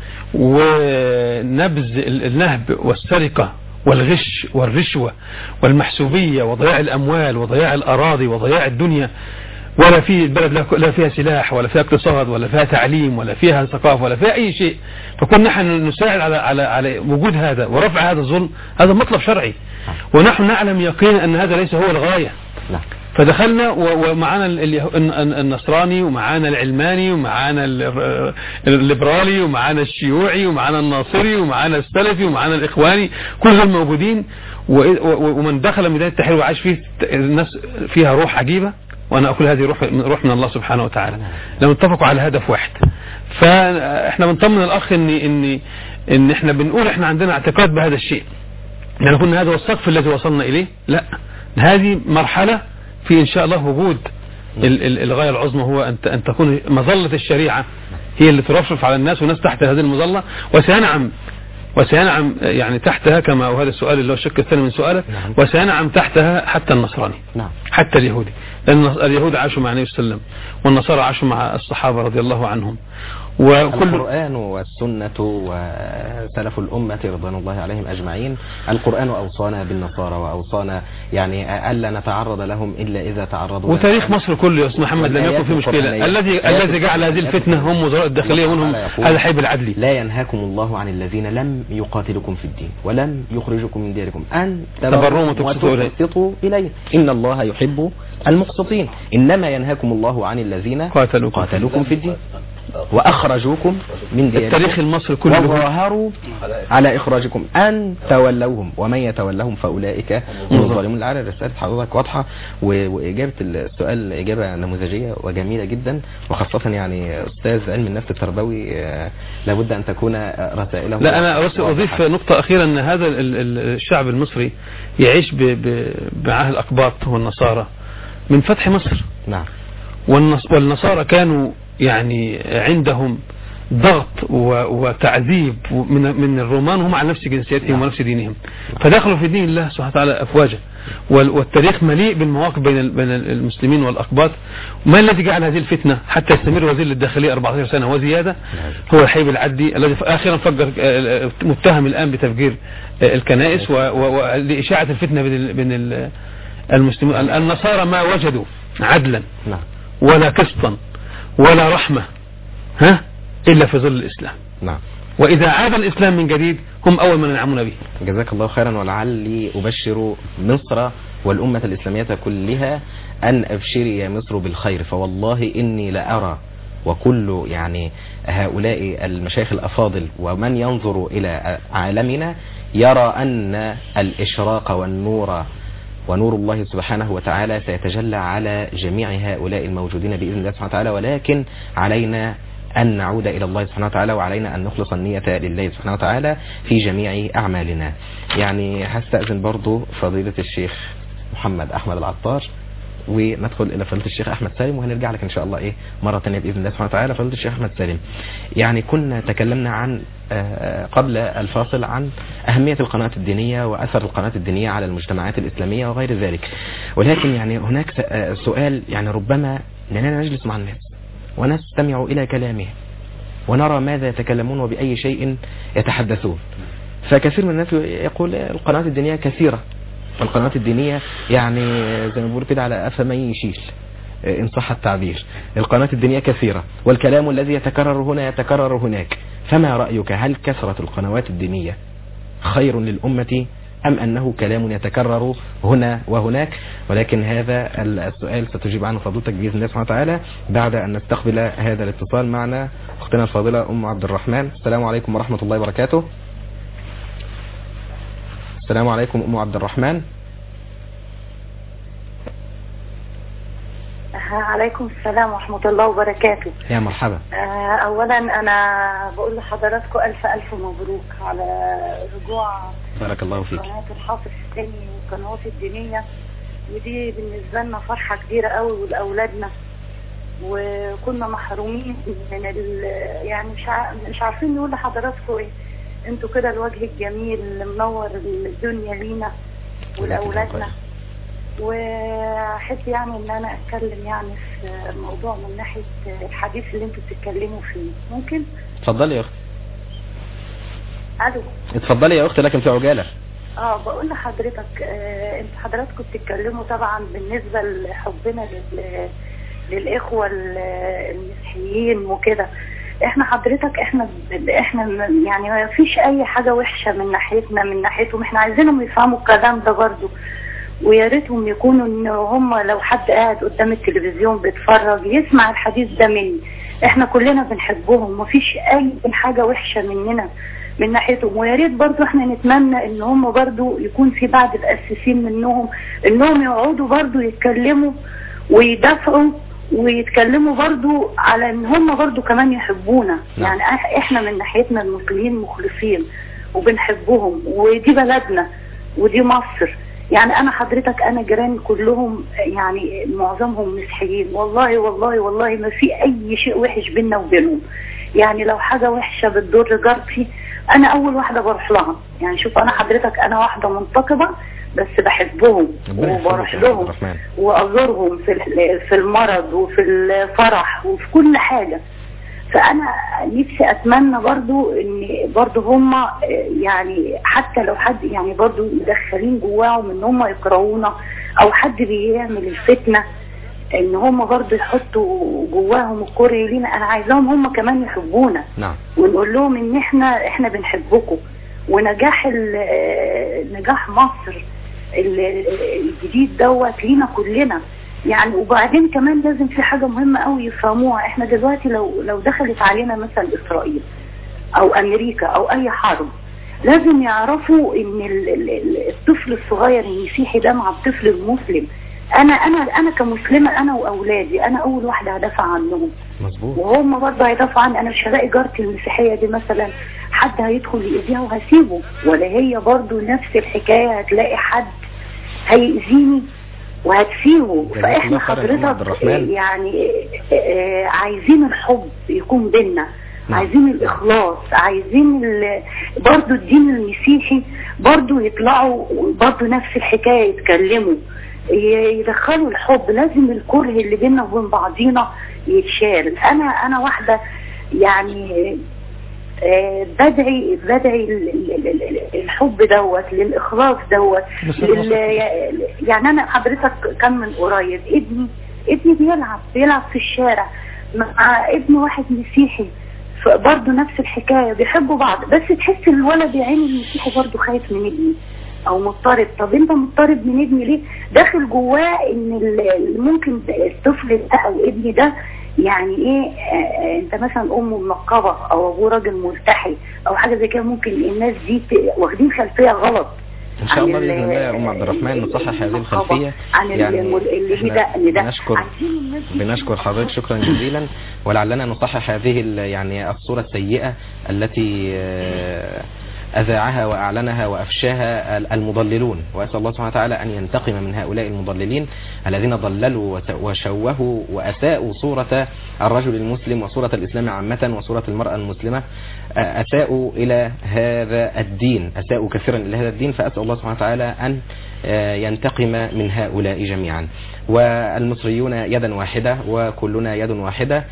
Speaker 2: ونبذ النهب والسرقة والغش والرشوة والمحسوبية وضياع الأموال وضياع الأراضي وضياع الدنيا، ولا في البلد لا فيها سلاح ولا فيها اقتصاد ولا فيها تعليم ولا فيها ثقافة ولا فيها أي شيء، فكنا نحن نساعد على على على وجود هذا ورفع هذا الظلم. هذا مطلب شرعي، ونحن نعلم يقينا أن هذا ليس هو الغاية. فدخلنا ومعانا النصراني ومعانا العلماني ومعانا الليبرالي ومعانا الشيوعي ومعانا الناصري ومعانا السلفي ومعانا الإخواني، كلهم موجودين. ومن دخل ميدان التحرير وعاش فيه الناس فيها روح عجيبة، وأنا أقول هذه روح روح من الله سبحانه وتعالى، لو اتفقوا على هدف واحد. فإحنا بنطمن الأخ إن إن إن إحنا بنقول إحنا عندنا اعتقاد بهذا الشيء، يعني كنا هذا هو السقف الذي وصلنا إليه، لا، هذه مرحلة في إن شاء الله وجود الغاية العظمى، هو أن أن تكون مظلة الشريعة هي اللي ترفرف على الناس وناس تحت هذه المظلة، وسينعم وسينعم يعني تحتها كما، وهذا السؤال اللي هو الشق الثاني من سؤالك، وسينعم تحتها حتى النصراني، حتى اليهودي، لأن اليهود عاشوا مع النبي صلى الله عليه وسلم والنصارى عاشوا مع الصحابة رضي الله عنهم، وكل
Speaker 1: القرآن والسنة وسلف الأمة رضوان الله عليهم أجمعين. القرآن أوصانا بالنصارى وأوصانا يعني ألا نتعرض لهم إلا إذا تعرضوا.
Speaker 2: وتاريخ مصر كله يا أستاذ محمد لم يكن فيه مشكلة. الذي الذي جعل هذه الفتنة هم وزراء الداخلية ومنهم هذا حيب العدلي.
Speaker 1: لا ينهاكم الله عن الذين لم يقاتلكم في الدين ولم يخرجكم من دياركم أن
Speaker 2: تبروا وتقسطوا
Speaker 1: إليه إن الله يحب المقسطين. إنما ينهاكم الله عن الذين
Speaker 2: قاتلوكم,
Speaker 1: قاتلوكم في الدين وأخرجوكم من دياركم.
Speaker 2: التاريخ المصري كله
Speaker 1: وظاهروا على إخراجكم أن تولوهم ومن يتولهم فأولئك هم الظالمون. على رسالة حضرتك واضحة، وإجابة السؤال إجابة نموذجية وجميلة جدا، وخاصة يعني أستاذ علم النفس التربوي لابد أن تكون رسائله.
Speaker 2: لا أنا بس أضيف نقطة أخيرة، أن هذا الشعب المصري يعيش بعهد الأقباط والنصارى من فتح مصر.
Speaker 1: نعم.
Speaker 2: والنصارى كانوا يعني عندهم ضغط وتعذيب من من الرومان وهم على نفس جنسياتهم ونفس دينهم، فدخلوا في دين الله سبحانه وتعالى أفواجا. والتاريخ مليء بالمواقف بين بين المسلمين والأقباط. ما الذي جعل هذه الفتنة حتى يستمر وزير الداخلية أربعة عشر سنة وزيادة؟ هو الحيب العدلي الذي آخرا فجر، متهم الآن بتفجير الكنائس ولإشاعة الفتنة بين المسلمين. النصارى ما وجدوا عدلا ولا قسطا ولا رحمة ها إلا في ظل الإسلام.
Speaker 1: نعم.
Speaker 2: وإذا عاد الإسلام من جديد هم أول من ينعمون به.
Speaker 1: جزاك الله خيرا، ولعلي أبشر مصر والأمة الإسلامية كلها أن أبشري يا مصر بالخير، فوالله إني لأرى وكل يعني هؤلاء المشايخ الأفاضل ومن ينظر إلى عالمنا يرى أن الإشراق والنور ونور الله سبحانه وتعالى سيتجلى على جميع هؤلاء الموجودين بإذن الله سبحانه وتعالى، ولكن علينا أن نعود إلى الله سبحانه وتعالى، وعلينا أن نخلص النية لله سبحانه وتعالى في جميع أعمالنا. يعني هستأذن برضو فضيلة الشيخ محمد أحمد العطار وندخل إلى فضيلة الشيخ أحمد سالم، وهنرجع لك إن شاء الله إيه مرة ثانية بإذن الله سبحانه وتعالى. فضيلة الشيخ أحمد سالم، يعني كنا تكلمنا عن قبل الفاصل عن أهمية القنوات الدينية وأثر القنوات الدينية على المجتمعات الإسلامية وغير ذلك، ولكن يعني هناك سؤال يعني ربما لأننا نجلس مع الناس ونستمع إلى كلامهم ونرى ماذا يتكلمون وبأي شيء يتحدثون، فكثير من الناس يقول القنوات الدينية كثيرة، والقنوات الدينية يعني زي ما بيقولوا كده على قفا من يشيل إن صح التعبير. القنوات الدينية كثيرة والكلام الذي يتكرر هنا يتكرر هناك، فما رأيك؟ هل كثرة القنوات الدينية خير للأمة أم أنه كلام يتكرر هنا وهناك؟ ولكن هذا السؤال ستجيب عنه فضيلتك بإذن الله سبحانه وتعالى بعد أن نستقبل هذا الاتصال معنا أختنا الفاضلة أم عبد الرحمن. السلام عليكم ورحمة الله وبركاته. السلام عليكم أم عبد الرحمن.
Speaker 7: عليكم السلام ورحمة الله وبركاته.
Speaker 1: يا مرحبا.
Speaker 7: أولا أنا بقول لحضراتكم ألف ألف مبروك على رجوع
Speaker 1: بارك الله فيك
Speaker 7: قناة الحافظ الثاني والقنوات الدينية، ودي بالنسبة لنا فرحة كبيرة قوي ولأولادنا، وكنا محرومين من ال يعني مش مش عارفين نقول لحضراتكم ايه. انتوا كده الوجه الجميل اللي منور الدنيا لينا ولأولادنا. واحب يعني ان انا اتكلم يعني في الموضوع من ناحية الحديث اللي انتوا بتتكلموا فيه. ممكن؟
Speaker 1: اتفضلي يا اختي.
Speaker 7: الو.
Speaker 1: اتفضلي يا اختي لكن في عجالة.
Speaker 7: اه بقول لحضرتك اه انتوا حضراتكم بتتكلموا طبعا بالنسبة لحبنا لل للاخوة المسيحيين وكده. احنا حضرتك احنا احنا يعني ما فيش اي حاجة وحشة من ناحيتنا من ناحيتهم، احنا عايزينهم يفهموا الكلام ده برضو، ويا ريتهم يكونوا ان هم لو حد قاعد قدام التلفزيون بيتفرج يسمع الحديث ده مني. احنا كلنا بنحبهم، ما فيش اي حاجة وحشة مننا من ناحيتهم، ويا ريت برضو احنا نتمنى ان هم برضو يكون في بعض الاساسين منهم انهم يقعدوا برضو يتكلموا ويدافعوا ويتكلموا برضو على ان هم برضو كمان يحبونا. يعني احنا من ناحيتنا المسلمين مخلصين وبنحبهم، ودي بلدنا ودي مصر. يعني انا حضرتك انا جيران كلهم يعني معظمهم مسيحيين، والله والله والله ما في اي شيء وحش بيننا وبينهم. يعني لو حاجة وحشة بتضر جارتي انا اول واحدة بروح لها. يعني شوف انا حضرتك انا واحدة منتقبة بس بحبهم وبروح لهم وازورهم في في المرض وفي الفرح وفي كل حاجة. فانا نفسي اتمنى برضو ان برضو هم يعني حتى لو حد يعني برضو مدخلين جواهم ان هم يكرهونا او حد بيعمل الفتنة ان هم برضو يحطوا جواهم الكره لينا. انا عايزاهم هم كمان يحبونا.
Speaker 1: نعم.
Speaker 7: ونقول لهم ان احنا احنا بنحبكم، ونجاح نجاح مصر الجديد دوت لينا كلنا يعني. وبعدين كمان لازم في حاجة مهمة قوي يفهموها. احنا دلوقتي لو لو دخلت علينا مثلا اسرائيل او امريكا او اي حرب، لازم يعرفوا ان الطفل الصغير المسيحي ده مع الطفل المسلم، انا انا انا كمسلمة انا واولادي انا اول واحدة هدافع عنهم.
Speaker 1: مظبوط.
Speaker 7: وهم برضه هيدافعوا عني. انا مش هلاقي جارتي المسيحية دي مثلا حد هيدخل يأذيها وهسيبه، ولا هي برضه نفس الحكاية هتلاقي حد هيأذيني وهتسيبه. فاحنا حضرتك يعني عايزين الحب يكون بينا، عايزين الاخلاص، عايزين برضو الدين المسيحي برضو يطلعوا برضو نفس الحكاية يتكلموا يدخلوا الحب. لازم الكره اللي بيننا وبين بعضينا يتشال. انا انا واحدة يعني بدعي بدعي الحب دوت للاخلاص دوت لل... يعني انا حضرتك كان من قريب ابني ابني بيلعب بيلعب في الشارع مع ابن واحد مسيحي برضه نفس الحكاية بيحبوا بعض، بس تحس الولد يا عيني المسيحي برضه خايف من ابني او مضطرب. طب انت مضطرب من ابني ليه؟ داخل جواه ان ممكن الطفل ده او ابني ده يعني ايه آه انت مثلا امه منقبه او ابوه راجل ملتحي او حاجه زي كده، ممكن الناس دي واخدين خلفيه غلط.
Speaker 1: ان شاء الله باذن الله يا ام عبد الرحمن نصحح هذه الخلفيه.
Speaker 7: يعني اللي ده
Speaker 1: بنشكر بنشكر حضرتك شكرا جزيلا، ولعلنا نصحح هذه يعني الصوره السيئه التي أذاعها وأعلنها وأفشاها المضللون، وأسأل الله سبحانه وتعالى أن ينتقم من هؤلاء المضللين الذين ضللوا وشوهوا وأساءوا صورة الرجل المسلم وصورة الإسلام عامة وصورة المرأة المسلمة. أساءوا إلى هذا الدين، أساءوا كثيرا إلى هذا الدين، فأسأل الله سبحانه وتعالى أن ينتقم من هؤلاء جميعا. والمصريون يدا واحدة وكلنا يد واحدة،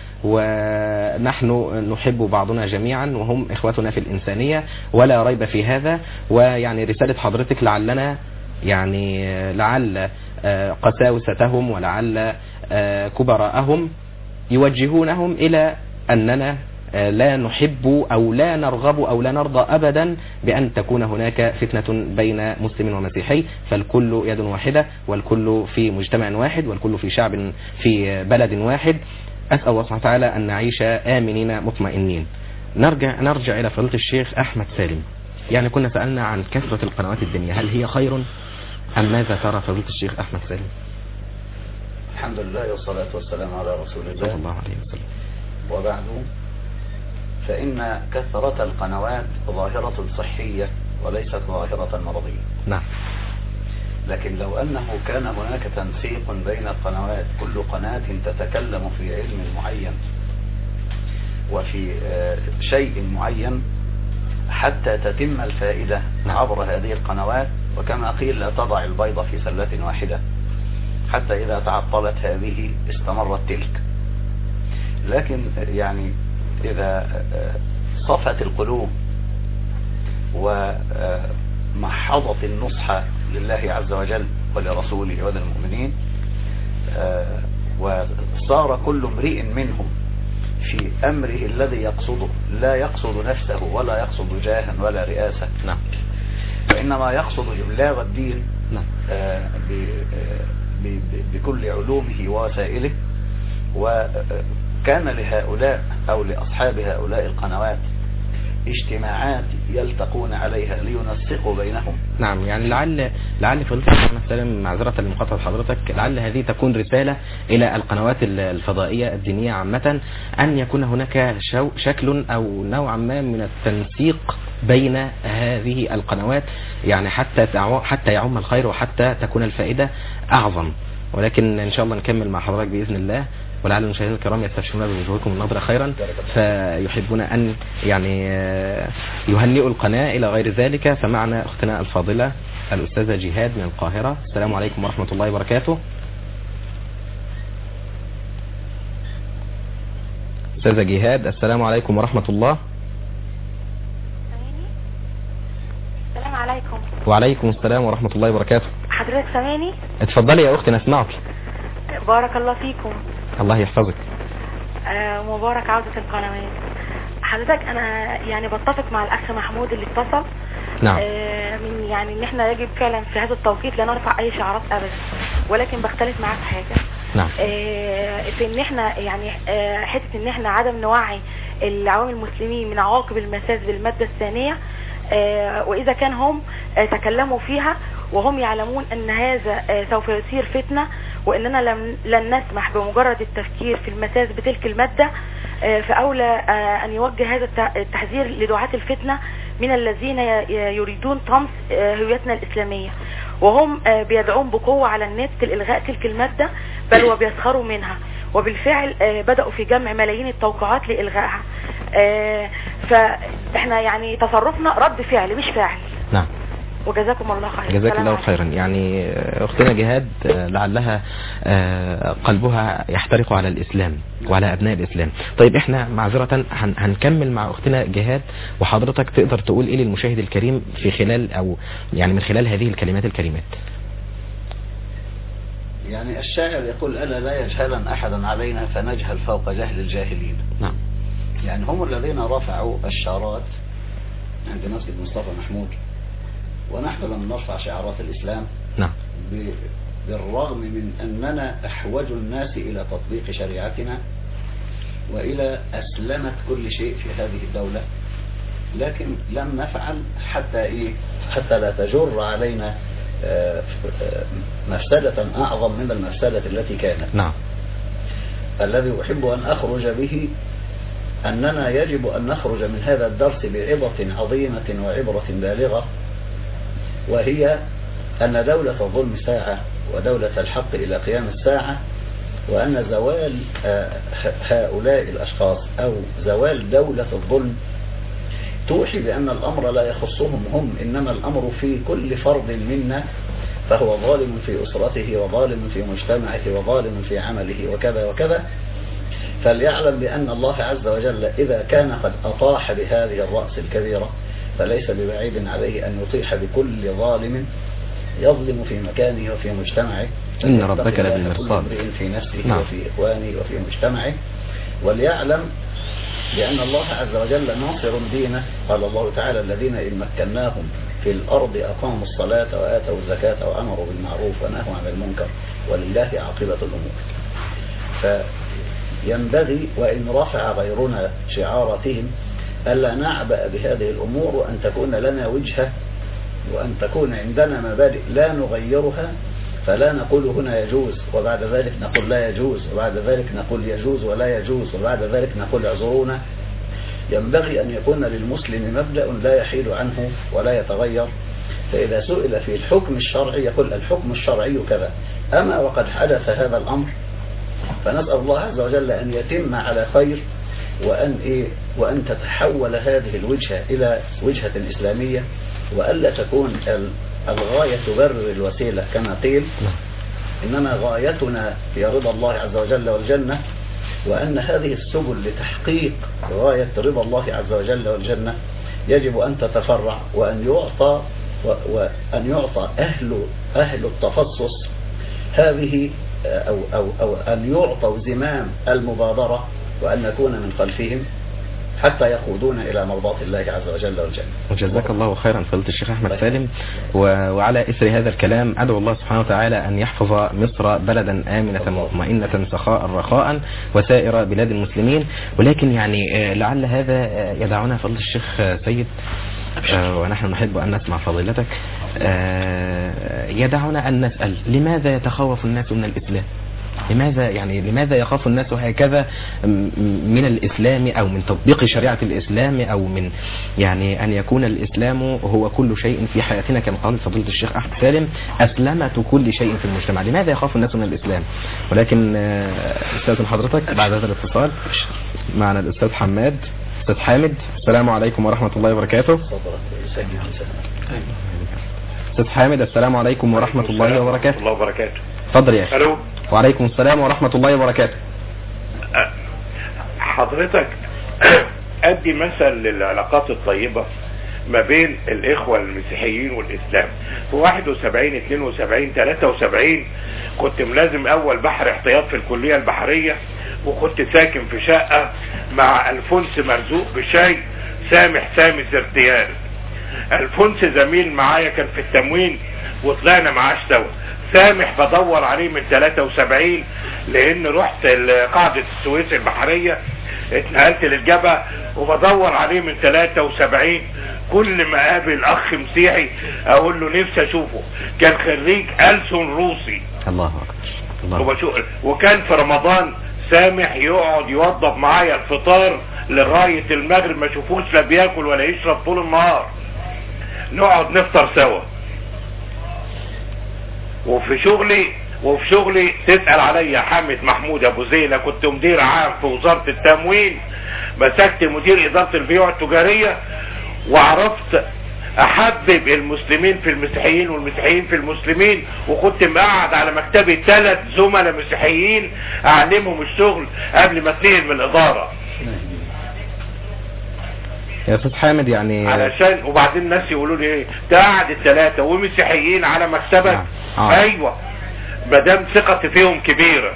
Speaker 1: ونحن نحب بعضنا جميعا وهم إخوتنا في الإنسانية ولا ريب في هذا. ويعني رسالة حضرتك لعلنا يعني لعل قساوستهم ولعل كبراءهم يوجهونهم إلى أننا لا نحب أو لا نرغب أو لا نرضى أبدا بأن تكون هناك فتنة بين مسلم ومسيحي، فالكل يد واحدة والكل في مجتمع واحد والكل في شعب في بلد واحد. أسأل الله سبحانه وتعالى أن نعيش آمنين مطمئنين. نرجع نرجع إلى فضيلة الشيخ أحمد سالم. يعني كنا سألنا عن كثرة القنوات الدينية، هل هي خير أم ماذا ترى فضيلة الشيخ أحمد سالم؟
Speaker 3: الحمد لله والصلاة والسلام على رسول الله
Speaker 1: صلى الله عليه وسلم.
Speaker 3: وبعد، فإن كثرة القنوات ظاهرة صحية وليست ظاهرة مرضية.
Speaker 1: نعم.
Speaker 3: لكن لو أنه كان هناك تنسيق بين القنوات، كل قناة تتكلم في علم معين وفي شيء معين حتى تتم الفائدة عبر هذه القنوات، وكما قيل لا تضع البيضة في سلة واحدة حتى إذا تعطلت هذه استمرت تلك. لكن يعني إذا صفت القلوب ومحضت النصح لله عز وجل ولرسوله وللمؤمنين، وصار كل امرئ منهم في أمره الذي يقصده لا يقصد نفسه ولا يقصد جاها ولا رئاسة،
Speaker 1: نعم،
Speaker 3: وإنما يقصد إبلاغ الدين
Speaker 1: نعم.
Speaker 3: بكل علومه ووسائله. وكان لهؤلاء أو لأصحاب هؤلاء القنوات اجتماعات يلتقون عليها لينسقوا بينهم.
Speaker 1: نعم، يعني لعل لعل فضيلة الشيخ أحمد سالم معذرة لمقاطعة حضرتك، لعل هذه تكون رسالة إلى القنوات الفضائية الدينية عامة أن يكون هناك شو شكل أو نوعا ما من التنسيق بين هذه القنوات، يعني حتى حتى يعم الخير وحتى تكون الفائدة أعظم. ولكن إن شاء الله نكمل مع حضرتك بإذن الله، ولعل المشاهدين الكرام يستبشرون بوجوهكم النظرة خيرا، فيحبون أن يعني يهنئوا القناة إلى غير ذلك. فمعنا أختنا الفاضلة الأستاذة جهاد من القاهرة. السلام عليكم ورحمة الله وبركاته. أستاذة جهاد السلام عليكم ورحمة الله.
Speaker 8: السلام عليكم.
Speaker 1: وعليكم السلام ورحمة الله وبركاته.
Speaker 8: حضرتك سامعني؟
Speaker 1: اتفضلي يا أختي نسمعك.
Speaker 8: بارك الله فيكم.
Speaker 1: الله يحفظك.
Speaker 8: آه مبارك عودة القنوات. حضرتك انا يعني بتفق مع الاخ محمود اللي اتصل.
Speaker 1: نعم.
Speaker 8: آه من يعني ان احنا يجب فعلا في هذا التوقيت لا نرفع اي شعارات ابدا، ولكن بختلف معاك في حاجه.
Speaker 1: نعم.
Speaker 8: آه في ان احنا يعني آه حته ان احنا عدم نوعي العوام المسلمين من عواقب المساس بالماده الثانيه، آه واذا كان هم آه تكلموا فيها وهم يعلمون ان هذا آه سوف يثير فتنه، واننا لم لن نسمح بمجرد التفكير في المساس بتلك الماده، آه فاولى آه ان يوجه هذا التحذير لدعاة الفتنه من الذين يريدون طمس آه هويتنا الاسلاميه، وهم آه بيدعون بقوه على النت لالغاء تلك الماده، بل وبيسخروا منها، وبالفعل آه بدأوا في جمع ملايين التوقعات لإلغائها. آه فإحنا يعني تصرفنا رد فعل مش فاعل.
Speaker 1: نعم.
Speaker 8: وجزاكم الله خيرا.
Speaker 1: جزاك الله خيرا. يعني أختنا جهاد لعلها قلبها يحترق على الإسلام وعلى أبناء الإسلام. طيب إحنا معذرة هنكمل مع أختنا جهاد، وحضرتك تقدر تقول إيه للمشاهد الكريم في خلال أو يعني من خلال هذه الكلمات الكريمات.
Speaker 3: يعني الشاعر يقول ألا لا يجهلن أحدا علينا فنجهل فوق جهل الجاهلين.
Speaker 1: نعم.
Speaker 3: يعني هم الذين رفعوا الشعارات عند مسجد مصطفى محمود، ونحن لم نرفع شعارات الإسلام.
Speaker 1: نعم.
Speaker 3: بالرغم من أننا أحوج الناس إلى تطبيق شريعتنا وإلى أسلمة كل شيء في هذه الدولة، لكن لم نفعل حتى إيه حتى لا تجر علينا مفسدة أعظم من المفسدة التي كانت.
Speaker 1: نعم.
Speaker 3: الذي أحب أن أخرج به أننا يجب أن نخرج من هذا الدرس بعظة عظيمة وعبرة بالغة، وهي أن دولة الظلم ساعة ودولة الحق إلى قيام الساعة، وأن زوال هؤلاء الأشخاص أو زوال دولة الظلم توحي بأن الأمر لا يخصهم هم، إنما الأمر في كل فرد منا، فهو ظالم في أسرته وظالم في مجتمعه وظالم في عمله وكذا وكذا. فليعلم بأن الله عز وجل إذا كان قد أطاح بهذه الرأس الكبيرة فليس ببعيد عليه أن يطيح بكل ظالم يظلم في مكانه وفي مجتمعه.
Speaker 1: إن ربك لبالمرصاد
Speaker 3: في نفسه. نعم. وفي إخوانه وفي مجتمعه. وليعلم بأن الله عز وجل ناصر دينه. قال الله تعالى الذين إن مكناهم في الأرض أقاموا الصلاة وآتوا الزكاة وأمروا بالمعروف ونهوا عن المنكر ولله عاقبة الأمور. فينبغي وإن رفع غيرنا شعاراتهم ألا نعبأ بهذه الأمور، وأن تكون لنا وجهة، وأن تكون عندنا مبادئ لا نغيرها، فلا نقول هنا يجوز وبعد ذلك نقول لا يجوز، وبعد ذلك نقول يجوز ولا يجوز، وبعد ذلك نقول اعذرونا. ينبغي أن يكون للمسلم مبدأ لا يحيد عنه ولا يتغير، فإذا سئل في الحكم الشرعي يقول الحكم الشرعي كذا. أما وقد حدث هذا الأمر فنسأل الله عز وجل أن يتم على خير، وأن, إيه وأن تتحول هذه الوجهة إلى وجهة إسلامية، وألا تكون الغاية تبرر الوسيلة كما قيل، إنما غايتنا هي رضا الله عز وجل والجنة، وأن هذه السبل لتحقيق غاية رضا الله عز وجل والجنة يجب أن تتفرع، وأن يعطى وأن يعطى أهل أهل التخصص هذه أو أو أو أن يعطوا زمام المبادرة، وأن نكون من خلفهم حتى يقودون إلى مرضاة الله عز وجل والجنة.
Speaker 1: وجزاك الله خيرا فضيلة الشيخ أحمد سالم. وعلى إثر هذا الكلام أدعو الله سبحانه وتعالى أن يحفظ مصر بلدا آمنة مطمئنة سخاء رخاء وسائر بلاد المسلمين. ولكن يعني لعل هذا يدعونا فضيلة الشيخ سيد، ونحن نحب أن نسمع فضيلتك، يدعونا أن نسأل لماذا يتخوف الناس من الإسلام؟ لماذا يعني لماذا يخاف الناس هكذا من الإسلام أو من تطبيق شريعة الإسلام أو من يعني أن يكون الإسلام هو كل شيء في حياتنا كما قال فضيلة الشيخ أحمد سالم أسلمة كل شيء في المجتمع؟ لماذا يخاف الناس من الإسلام؟ ولكن أستاذ حضرتك بعد هذا الاتصال معنا الأستاذ حماد. أستاذ حامد السلام عليكم ورحمة الله وبركاته. أستاذ حامد السلام عليكم ورحمة الله وبركاته.
Speaker 9: الله وبركاته.
Speaker 1: اتفضل يا أخي.
Speaker 9: ألو.
Speaker 1: وعليكم السلام ورحمة الله وبركاته.
Speaker 9: حضرتك ادي مثل للعلاقات الطيبة ما بين الاخوة المسيحيين والاسلام. في واحد وسبعين اتنين وسبعين تلاتة وسبعين كنت ملازم اول بحر احتياط في الكلية البحرية، وكنت ساكن في شقة مع الفونس مرزوق بشاي سامح سامي سرتيال. الفونس زميل معايا كان في التموين وطلعنا معاش سوا. سامح بدور عليه من تلاتة وسبعين لان رحت قاعدة السويس البحرية، اتنقلت للجبهة وبدور عليه من تلاتة وسبعين. كل ما قابل اخ مسيحي اقول له نفسي اشوفه. كان خريج ألسن روسي.
Speaker 1: الله اكبر.
Speaker 9: وكان في رمضان سامح يقعد يوضب معايا الفطار لغاية المغرب، ما اشوفوش لا بياكل ولا يشرب طول النهار، نقعد نفطر سوا. وفي شغلي وفي شغلي تسأل عليا حامد محمود ابو زينة، كنت مدير عام في وزارة التموين، مسكت مدير ادارة البيوع التجارية، وعرفت احبب المسلمين في المسيحيين والمسيحيين في المسلمين. وكنت مقعد على مكتبي ثلاث زملاء مسيحيين اعلمهم الشغل قبل ما اتنقل من الادارة
Speaker 1: يا استاذ حامد. يعني
Speaker 9: علشان وبعدين الناس يقولوا لي ايه تقعد الثلاثة ومسيحيين على مكتبك. آه. ايوه مدام ثقتي فيهم كبيرة،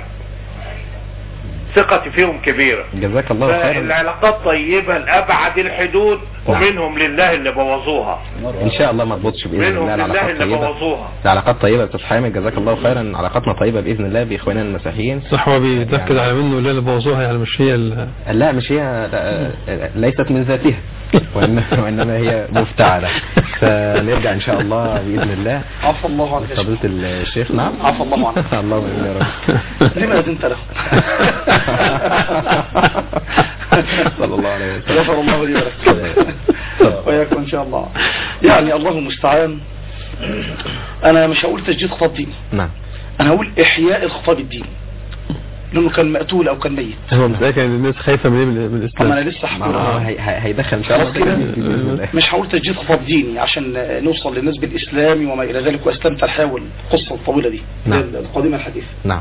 Speaker 9: ثقتي فيهم كبيرة.
Speaker 1: جزاك الله خيرا.
Speaker 9: العلاقات طيبة لأبعد الحدود. نعم. ومنهم لله اللي بوظوها
Speaker 1: ان شاء الله ما تبطش باذن
Speaker 9: منهم
Speaker 1: الله.
Speaker 9: لله اللي بوظوها.
Speaker 1: العلاقات طيبة يا استاذ حامد، جزاك الله خيرا. علاقاتنا طيبة باذن الله باخواننا المسيحيين.
Speaker 2: صح. هو بيتاكد على منه اللي بوظوها، يعني مش هي ال...
Speaker 1: لا مش هي، ليست من ذاتها وانما هي مفتعلة. فنرجع ان شاء الله باذن الله.
Speaker 4: عفى الله عنك
Speaker 1: فضيلة الشيخ. نعم
Speaker 4: عفى الله عنك.
Speaker 1: الله يا رب.
Speaker 4: لما أذنت له؟
Speaker 1: صلى الله عليه وسلم.
Speaker 4: غفر الله لي ولك وياكم ان شاء الله. يعني الله المستعان. انا مش هقول تجديد خطاب ديني،
Speaker 1: نعم،
Speaker 4: انا هقول احياء الخطاب الديني، لانه كان مقتول او كان ميت.
Speaker 2: هو مش كان الناس خايفه من من الاسلام.
Speaker 4: انا لسه هقول
Speaker 1: هيدخل ان شاء الله.
Speaker 4: مش هقول تجديد خطاب ديني عشان نوصل للناس بالاسلام وما الى ذلك، واسلمت الحاول القصه الطويله دي.
Speaker 1: نعم.
Speaker 4: القديمه الحديثه.
Speaker 1: نعم.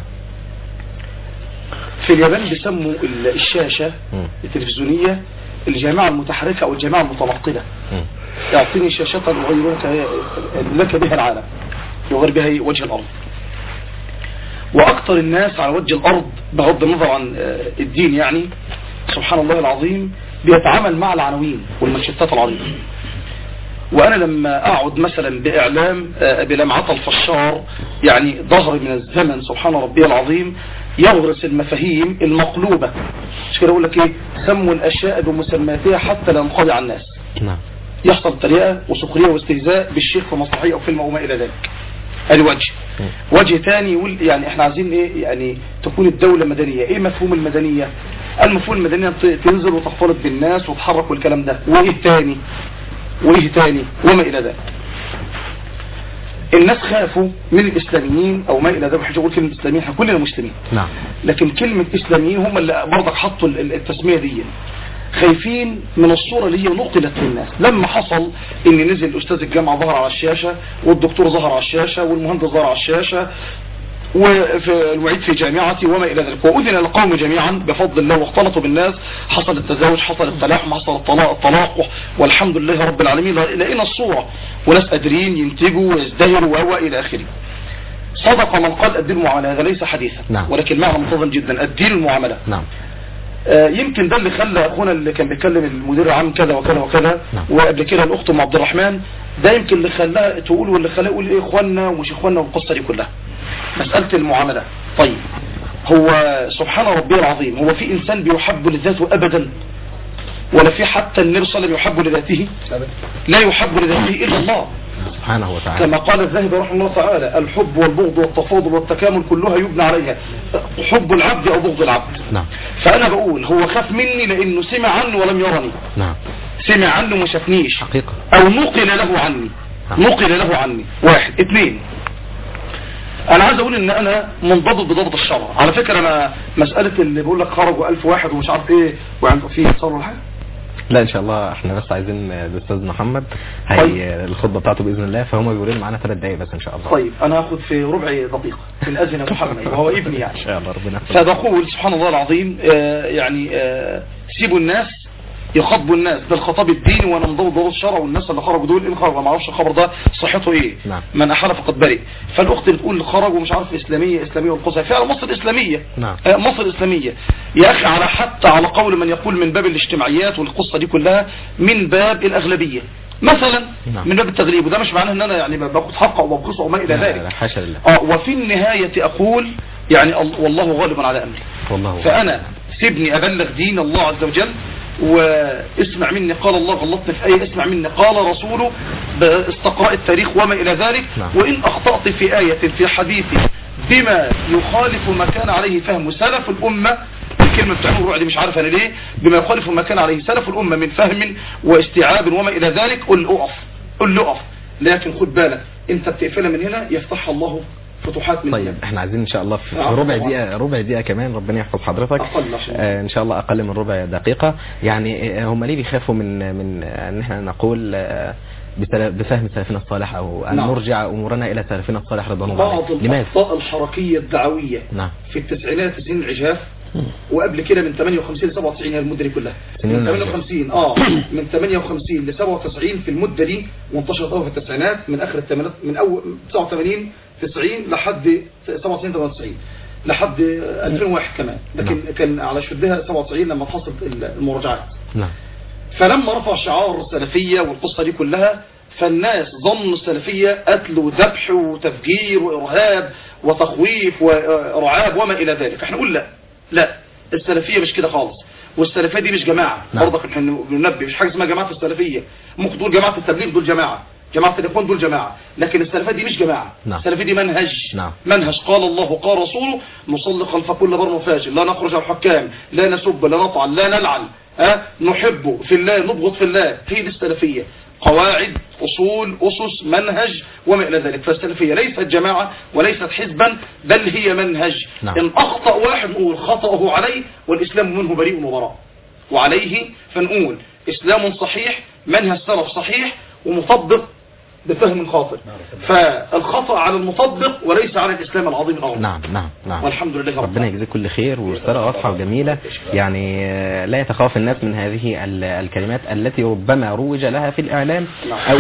Speaker 4: في اليابان بيسموا الشاشه التلفزيونيه الجامعه المتحركه او الجامعه المتنقله. يعطيني شاشة أغيرك لك بها العالم، يغير بها وجه الأرض. وأكثر الناس على وجه الأرض بغض النظر عن الدين، يعني سبحان الله العظيم، بيتعامل مع العناوين والمنشطات العريضة. وأنا لما أقعد مثلا بإعلام بلمعة الفشار، يعني ظهر من الزمن سبحان ربي العظيم، يغرس المفاهيم المقلوبة. مش كده أقول لك إيه، سموا الأشياء بمسماتها حتى لا ينقضي على الناس.
Speaker 1: نعم.
Speaker 4: يحصل طريقة وسخرية واستهزاء بالشيخ في مسرحية أو فيلم أو ما إلى ذلك. الوجه وجه تاني يقول يعني احنا عايزين ايه، يعني تكون الدولة مدنية. ايه مفهوم المدنية؟ المفهوم المدنية تنزل وتختلط بالناس وتحرك والكلام ده. وايه تاني وايه تاني وما الى ذلك. الناس خافوا من الاسلاميين او ما الى ذلك. مش هقول كلمة اسلاميين، احنا كلنا مسلمين.
Speaker 1: نعم.
Speaker 4: لكن كلمة اسلاميين هم اللي برضك حطوا التسمية دي. خايفين من الصورة اللي هي نقلت للناس. لما حصل ان نزل الاستاذ الجامعة ظهر على الشاشة، والدكتور ظهر على الشاشة، والمهندس ظهر على الشاشة، والمعيد في جامعتي وما الى ذلك، واذن القوم جميعا بفضل الله واختلطوا بالناس، حصل التزاوج، حصل التلاحم، حصل الطلاق الطلاق والحمد لله رب العالمين. لقينا الصورة وناس قادرين ينتجوا ويزدهروا و الى اخره. صدق من قال الدين المعاملة، هذا ليس حديثا.
Speaker 1: نعم.
Speaker 4: ولكن معنى منتظم جدا، الدين المعاملة.
Speaker 1: نعم.
Speaker 4: آه يمكن ده اللي خلى اخونا اللي كان بيتكلم المدير العام كذا وكذا وكذا. نعم. وقبل كده الاخت ام عبد الرحمن، ده يمكن اللي خلاها تقول واللي خلاها يقول ايه اخواننا ومش اخواننا والقصه دي كلها. مساله المعامله. طيب هو سبحان ربي العظيم، هو في انسان بيحب لذاته ابدا؟ ولا في حتى النبي صلى الله عليه وسلم يحب لذاته؟ لا يحب لذاته الا الله
Speaker 1: سبحانه وتعالى.
Speaker 4: كما قال الذهبي رحمه الله تعالى: الحب والبغض والتفاضل والتكامل كلها يبنى عليها حب العبد او بغض العبد.
Speaker 1: نعم.
Speaker 4: فانا بقول هو خاف مني لانه سمع عني ولم يرني.
Speaker 1: نعم.
Speaker 4: سمع عنه وما شافنيش
Speaker 1: حقيقة،
Speaker 4: او نقل له عني. نعم. نقل له عني. واحد. اثنين، انا عايز اقول ان انا منضبط بضبط الشرع. على فكرة انا مسألة اللي بيقول لك خرجوا الف واحد ومش عارف ايه وعنده فيه صار ولا حاجة،
Speaker 1: لا ان شاء الله احنا بس عايزين الاستاذ محمد هي طيب. الخطبه بتاعته باذن الله، فهم بيقولوا لنا معانا ثلاث دقائق بس ان شاء الله.
Speaker 4: طيب انا هاخد في ربع دقيقه في الاذن محمد وهو ابني يعني.
Speaker 1: ان شاء الله ربنا يحفظه.
Speaker 4: فبقول سبحان الله العظيم آه يعني آه سيبوا الناس يخاطبوا الناس بالخطاب الديني وانا مضوض ضوء الشرع، والناس اللي خرجوا دول ايه خرجوا ما اعرفش الخبر ده صحته ايه.
Speaker 1: نعم.
Speaker 4: من احال فقد برئ. فالاخت بتقول خرجوا مش عارف اسلاميه اسلاميه والقصه فعلا مصر اسلاميه.
Speaker 1: نعم.
Speaker 4: آه مصر اسلاميه يا اخي، على حتى على قول من يقول من باب الاجتماعيات والقصه دي كلها من باب الاغلبيه مثلا. نعم. من باب التغليب، وده مش معناه ان انا يعني باخد حقه وبنقصه وما الى ذلك.
Speaker 1: لا حاشا لله.
Speaker 4: اه وفي النهايه اقول يعني والله غالب على امري.
Speaker 1: والله
Speaker 4: فانا سيبني ابلغ دين الله عز وجل، واسمع مني قال الله غلطني في آية، اسمع مني قال رسوله باستقراء التاريخ وما إلى ذلك. نعم. وإن أخطأت في آية في حديث بما يخالف ما كان عليه فهم سلف الأمة، الكلمة بتاعته الروع دي مش عارف أنا ليه، بما يخالف ما كان عليه سلف الأمة من فهم واستيعاب وما إلى ذلك، قل أقف قل أقف. لكن خد بالك أنت بتقفلها من هنا يفتح الله فتوحات من
Speaker 1: طيب
Speaker 4: هنا.
Speaker 1: احنا عايزين ان شاء الله في ربع دقيقه ربع دقيقه كمان، ربنا يحفظ حضرتك. آه ان شاء الله اقل من ربع دقيقه. يعني هم ليه بيخافوا من من ان احنا نقول آه بفهم سلفنا الصالح او ان نعم. نرجع امورنا الى سلفنا الصالح رضوان الله عليه؟
Speaker 4: بعض الاخطاء الحركيه الدعويه
Speaker 1: نعم.
Speaker 4: في التسعينات سنين العجاف وقبل كده من ثمانية وخمسين ل سبعة وتسعين هي المده دي كلها من ثمانية وخمسين اه من ثمانية وخمسين ل سبعة وتسعين في المده دي، وانتشرت قوي في التسعينات من اخر الثمانينات من اول تسعة وثمانين تسعين لحد سبعة وتسعين ثمانية وتسعين لحد ألفين وواحد كمان، لكن نعم. كان على شدها سبعة وتسعين لما حصلت المراجعات. نعم. فلما رفع شعار السلفيه والقصه دي كلها فالناس ظنوا السلفيه قتل وذبح وتفجير وارهاب وتخويف ورعاب وما الى ذلك. احنا نقول لا لا السلفيه مش كده خالص، والسلفيه دي مش جماعه. نعم. برضك احنا بننبه مش حاجه اسمها جماعه السلفيه، ممكن تقول جماعه التبليغ دول جماعه، جماعه الاخوان دول جماعه، لكن السلفيه دي مش جماعه. نعم. السلفيه دي منهج. نعم. منهج قال الله قال رسوله، نصلي خلف كل بر وفاجر، لا نخرج على الحكام، لا نسب لا نطعن لا نلعن، ها نحب في الله نبغض في الله. هي دي السلفيه، قواعد أصول أسس منهج وما إلى ذلك. فالسلفية ليست جماعة وليست حزبا، بل هي منهج. نعم. إن أخطأ واحد نقول خطأه عليه والإسلام منه بريء وبراء، وعليه فنقول إسلام صحيح منهج سلف صحيح ومطبق بفهم خاطئ. فالخطأ على المطبق وليس على الإسلام العظيم الأول.
Speaker 1: نعم نعم نعم.
Speaker 4: والحمد لله
Speaker 1: ربنا يجزيك كل خير، ورسالة واضحة وجميلة. يعني لا يتخاف الناس من هذه الكلمات التي ربما روج لها في الإعلام أو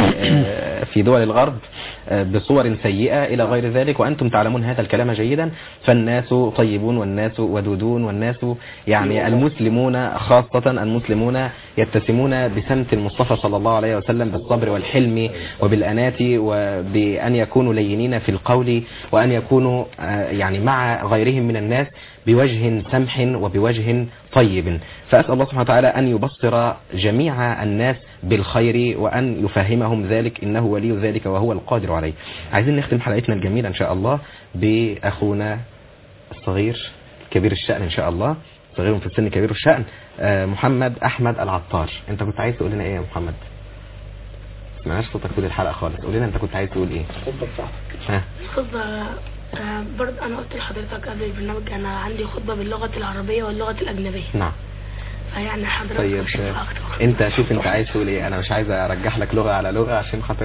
Speaker 1: في في دول الغرب بصور سيئة إلى غير ذلك، وأنتم تعلمون هذا الكلام جيدا. فالناس طيبون والناس ودودون، والناس يعني المسلمون خاصة المسلمون يتسمون بسمت المصطفى صلى الله عليه وسلم بالصبر والحلم وبالأنات، وبأن يكونوا لينين في القول، وأن يكونوا يعني مع غيرهم من الناس بوجه سمح وبوجه طيب. فأسأل الله سبحانه وتعالى أن يبصر جميع الناس بالخير وأن يفهمهم ذلك، إنه ولي ذلك وهو القادر عليه. عايزين نختم حلقتنا الجميلة إن شاء الله بأخونا الصغير كبير الشأن إن شاء الله، صغير في السن كبير الشأن، محمد أحمد العطار. أنت كنت عايز تقول لنا إيه يا محمد؟ سمعناش صوتك طول الحلقة خالص، قول لنا أنت كنت عايز تقول إيه؟
Speaker 4: الخطبة بتاعتك.
Speaker 1: ها؟
Speaker 10: الخطبة آه برضه أنا قلت لحضرتك قبل البرنامج أنا عندي خطبة باللغة العربية واللغة الأجنبية.
Speaker 1: نعم.
Speaker 10: فيعني حضرتك
Speaker 1: طيب أنت شوف أنت عايز تقول إيه، أنا مش عايز أرجح لك لغة على لغة عشان خاطر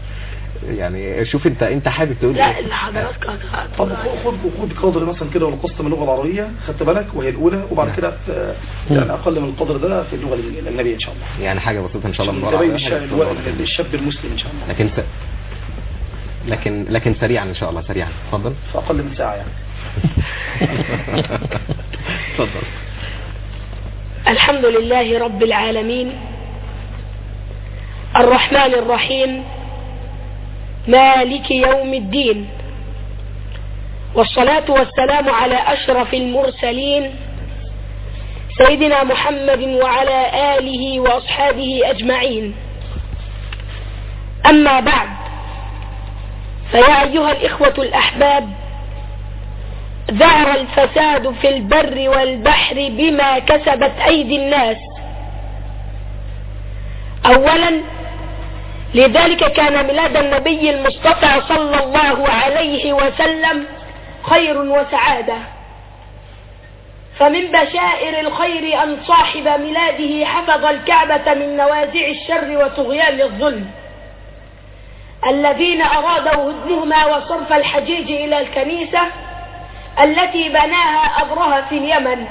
Speaker 1: يعني شوف أنت أنت حابب تقول
Speaker 10: لا
Speaker 1: إيه؟
Speaker 10: لا حضرتك
Speaker 4: طب خد خد قدر مثلا كده والقصة من اللغة العربية خدت بالك وهي الأولى، وبعد كده يعني أقل من القدر ده في اللغة الأجنبية إن شاء الله.
Speaker 1: يعني حاجة بسيطة إن شاء الله من
Speaker 4: تبين الشاب المسلم إن شاء الله.
Speaker 1: لكن س... لكن لكن سريعا إن شاء الله سريعا. تفضل.
Speaker 4: في أقل من ساعة يعني.
Speaker 1: تفضل.
Speaker 10: الحمد لله رب العالمين الرحمن الرحيم مالك يوم الدين، والصلاة والسلام على أشرف المرسلين سيدنا محمد وعلى آله وأصحابه أجمعين. أما بعد، فيا أيها الإخوة الأحباب، ظهر الفساد في البر والبحر بما كسبت أيدي الناس. أولا، لذلك كان ميلاد النبي المصطفى صلى الله عليه وسلم خير وسعادة، فمن بشائر الخير أن صاحب ميلاده حفظ الكعبة من نوازع الشر وطغيان الظلم الذين أرادوا هدمهما وصرف الحجيج إلى الكنيسة التي بناها أبرهة في اليمن،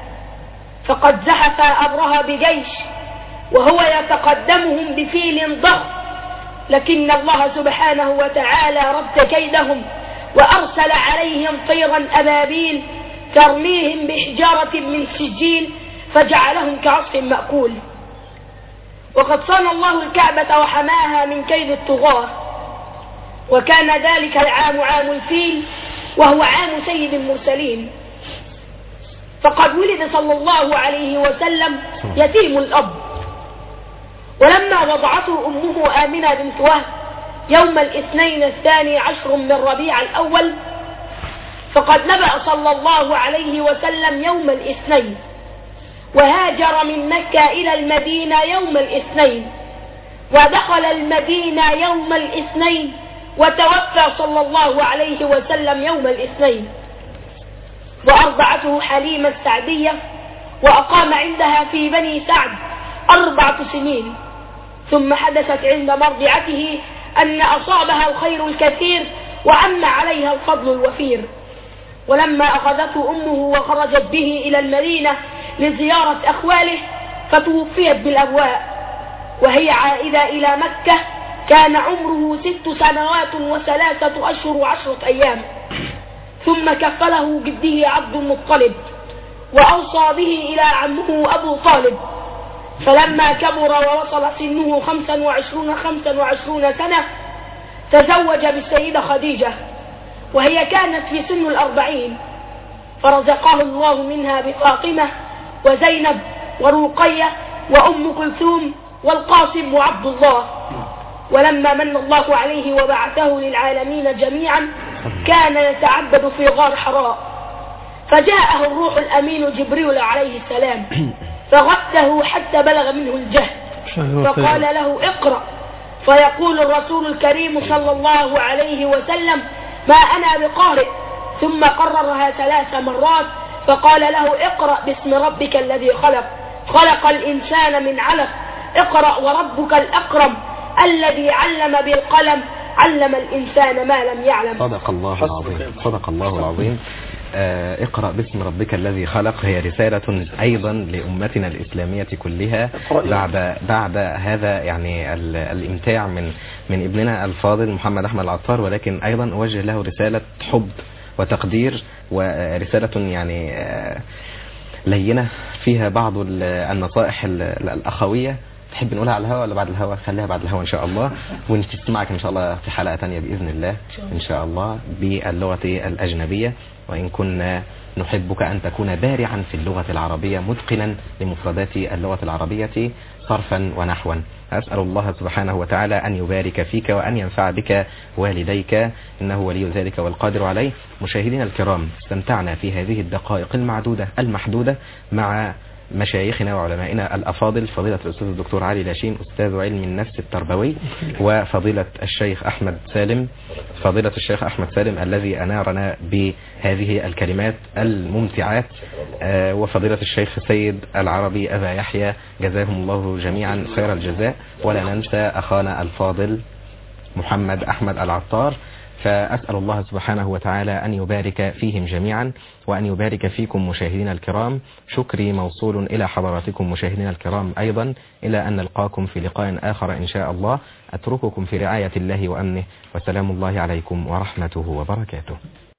Speaker 10: فقد زحف أبرهة بجيش وهو يتقدمهم بفيل ضخم، لكن الله سبحانه وتعالى رد كيدهم وأرسل عليهم طيرا أبابيل ترميهم بحجارة من سجيل فجعلهم كعصف مأكول. وقد صان الله الكعبة وحماها من كيد الطغاة، وكان ذلك العام عام الفيل وهو عام سيد المرسلين، فقد ولد صلى الله عليه وسلم يتيم الأب، ولما وضعته أمه آمنة بنت وهب يوم الاثنين الثاني عشر من ربيع الأول، فقد نبأ صلى الله عليه وسلم يوم الاثنين، وهاجر من مكة إلى المدينة يوم الاثنين، ودخل المدينة يوم الاثنين، وتوفى صلى الله عليه وسلم يوم الاثنين. وأرضعته حليمة السعدية، وأقام عندها في بني سعد أربعة سنين، ثم حدثت عند مرضعته أن أصابها الخير الكثير وعم عليها الفضل الوفير. ولما أخذته أمه وخرجت به إلى المدينة لزيارة أخواله فتوفيت بالأبواء، وهي عائدة إلى مكة كان عمره ست سنوات وثلاثة أشهر وعشرة أيام، ثم كفله جده عبد المطلب وأوصى به إلى عمه أبو طالب، فلما كبر ووصل سنه خمسا وعشرون خمسا وعشرون سنة تزوج بالسيدة خديجة وهي كانت في سن الأربعين، فرزقه الله منها بفاطمة وزينب ورقية وأم كلثوم والقاسم وعبد الله. ولما من الله عليه وبعثه للعالمين جميعا كان يتعبد في غار حراء، فجاءه الروح الأمين جبريل عليه السلام فغته حتى بلغ منه الجهد، فقال له اقرأ، فيقول الرسول الكريم صلى الله عليه وسلم ما أنا بقارئ، ثم قررها ثلاث مرات فقال له اقرأ باسم ربك الذي خلق خلق الإنسان من علق اقرأ وربك الأكرم الذي علم بالقلم علم الإنسان ما لم يعلم.
Speaker 1: صدق الله العظيم، صدق الله العظيم. آه اقرأ باسم ربك الذي خلق هي رسالة أيضا لأمتنا الإسلامية كلها بعد بعد هذا يعني الامتاع من من ابننا الفاضل محمد أحمد العطار، ولكن أيضا أوجه له رسالة حب وتقدير، ورسالة يعني آه لينة فيها بعض النصائح الأخوية. تحب نقولها على الهواء ولا بعد الهواء؟ خليها بعد الهواء إن شاء الله، ونستمعك إن شاء الله في حلقة تانية بإذن الله إن شاء الله باللغة الأجنبية. وإن كنا نحبك أن تكون بارعا في اللغة العربية متقنا لمفردات اللغة العربية صرفا ونحوا. أسأل الله سبحانه وتعالى أن يبارك فيك وأن ينفع بك والديك، إنه ولي ذلك والقادر عليه. مشاهدينا الكرام، استمتعنا في هذه الدقائق المعدودة المحدودة مع مشايخنا وعلمائنا الأفاضل، فضيلة الأستاذ الدكتور علي لاشين أستاذ علم النفس التربوي، وفضيلة الشيخ أحمد سالم فضيلة الشيخ أحمد سالم الذي أنارنا بهذه الكلمات الممتعات، وفضيلة الشيخ سيد العربي أبا يحيى، جزاهم الله جميعا خير الجزاء. ولا ننسى أخانا الفاضل محمد أحمد العطار، فأسأل الله سبحانه وتعالى أن يبارك فيهم جميعا وأن يبارك فيكم مشاهدينا الكرام. شكري موصول إلى حضراتكم مشاهدينا الكرام أيضا، إلى أن نلقاكم في لقاء آخر إن شاء الله. أترككم في رعاية الله وأمنه، وسلام الله عليكم ورحمته وبركاته.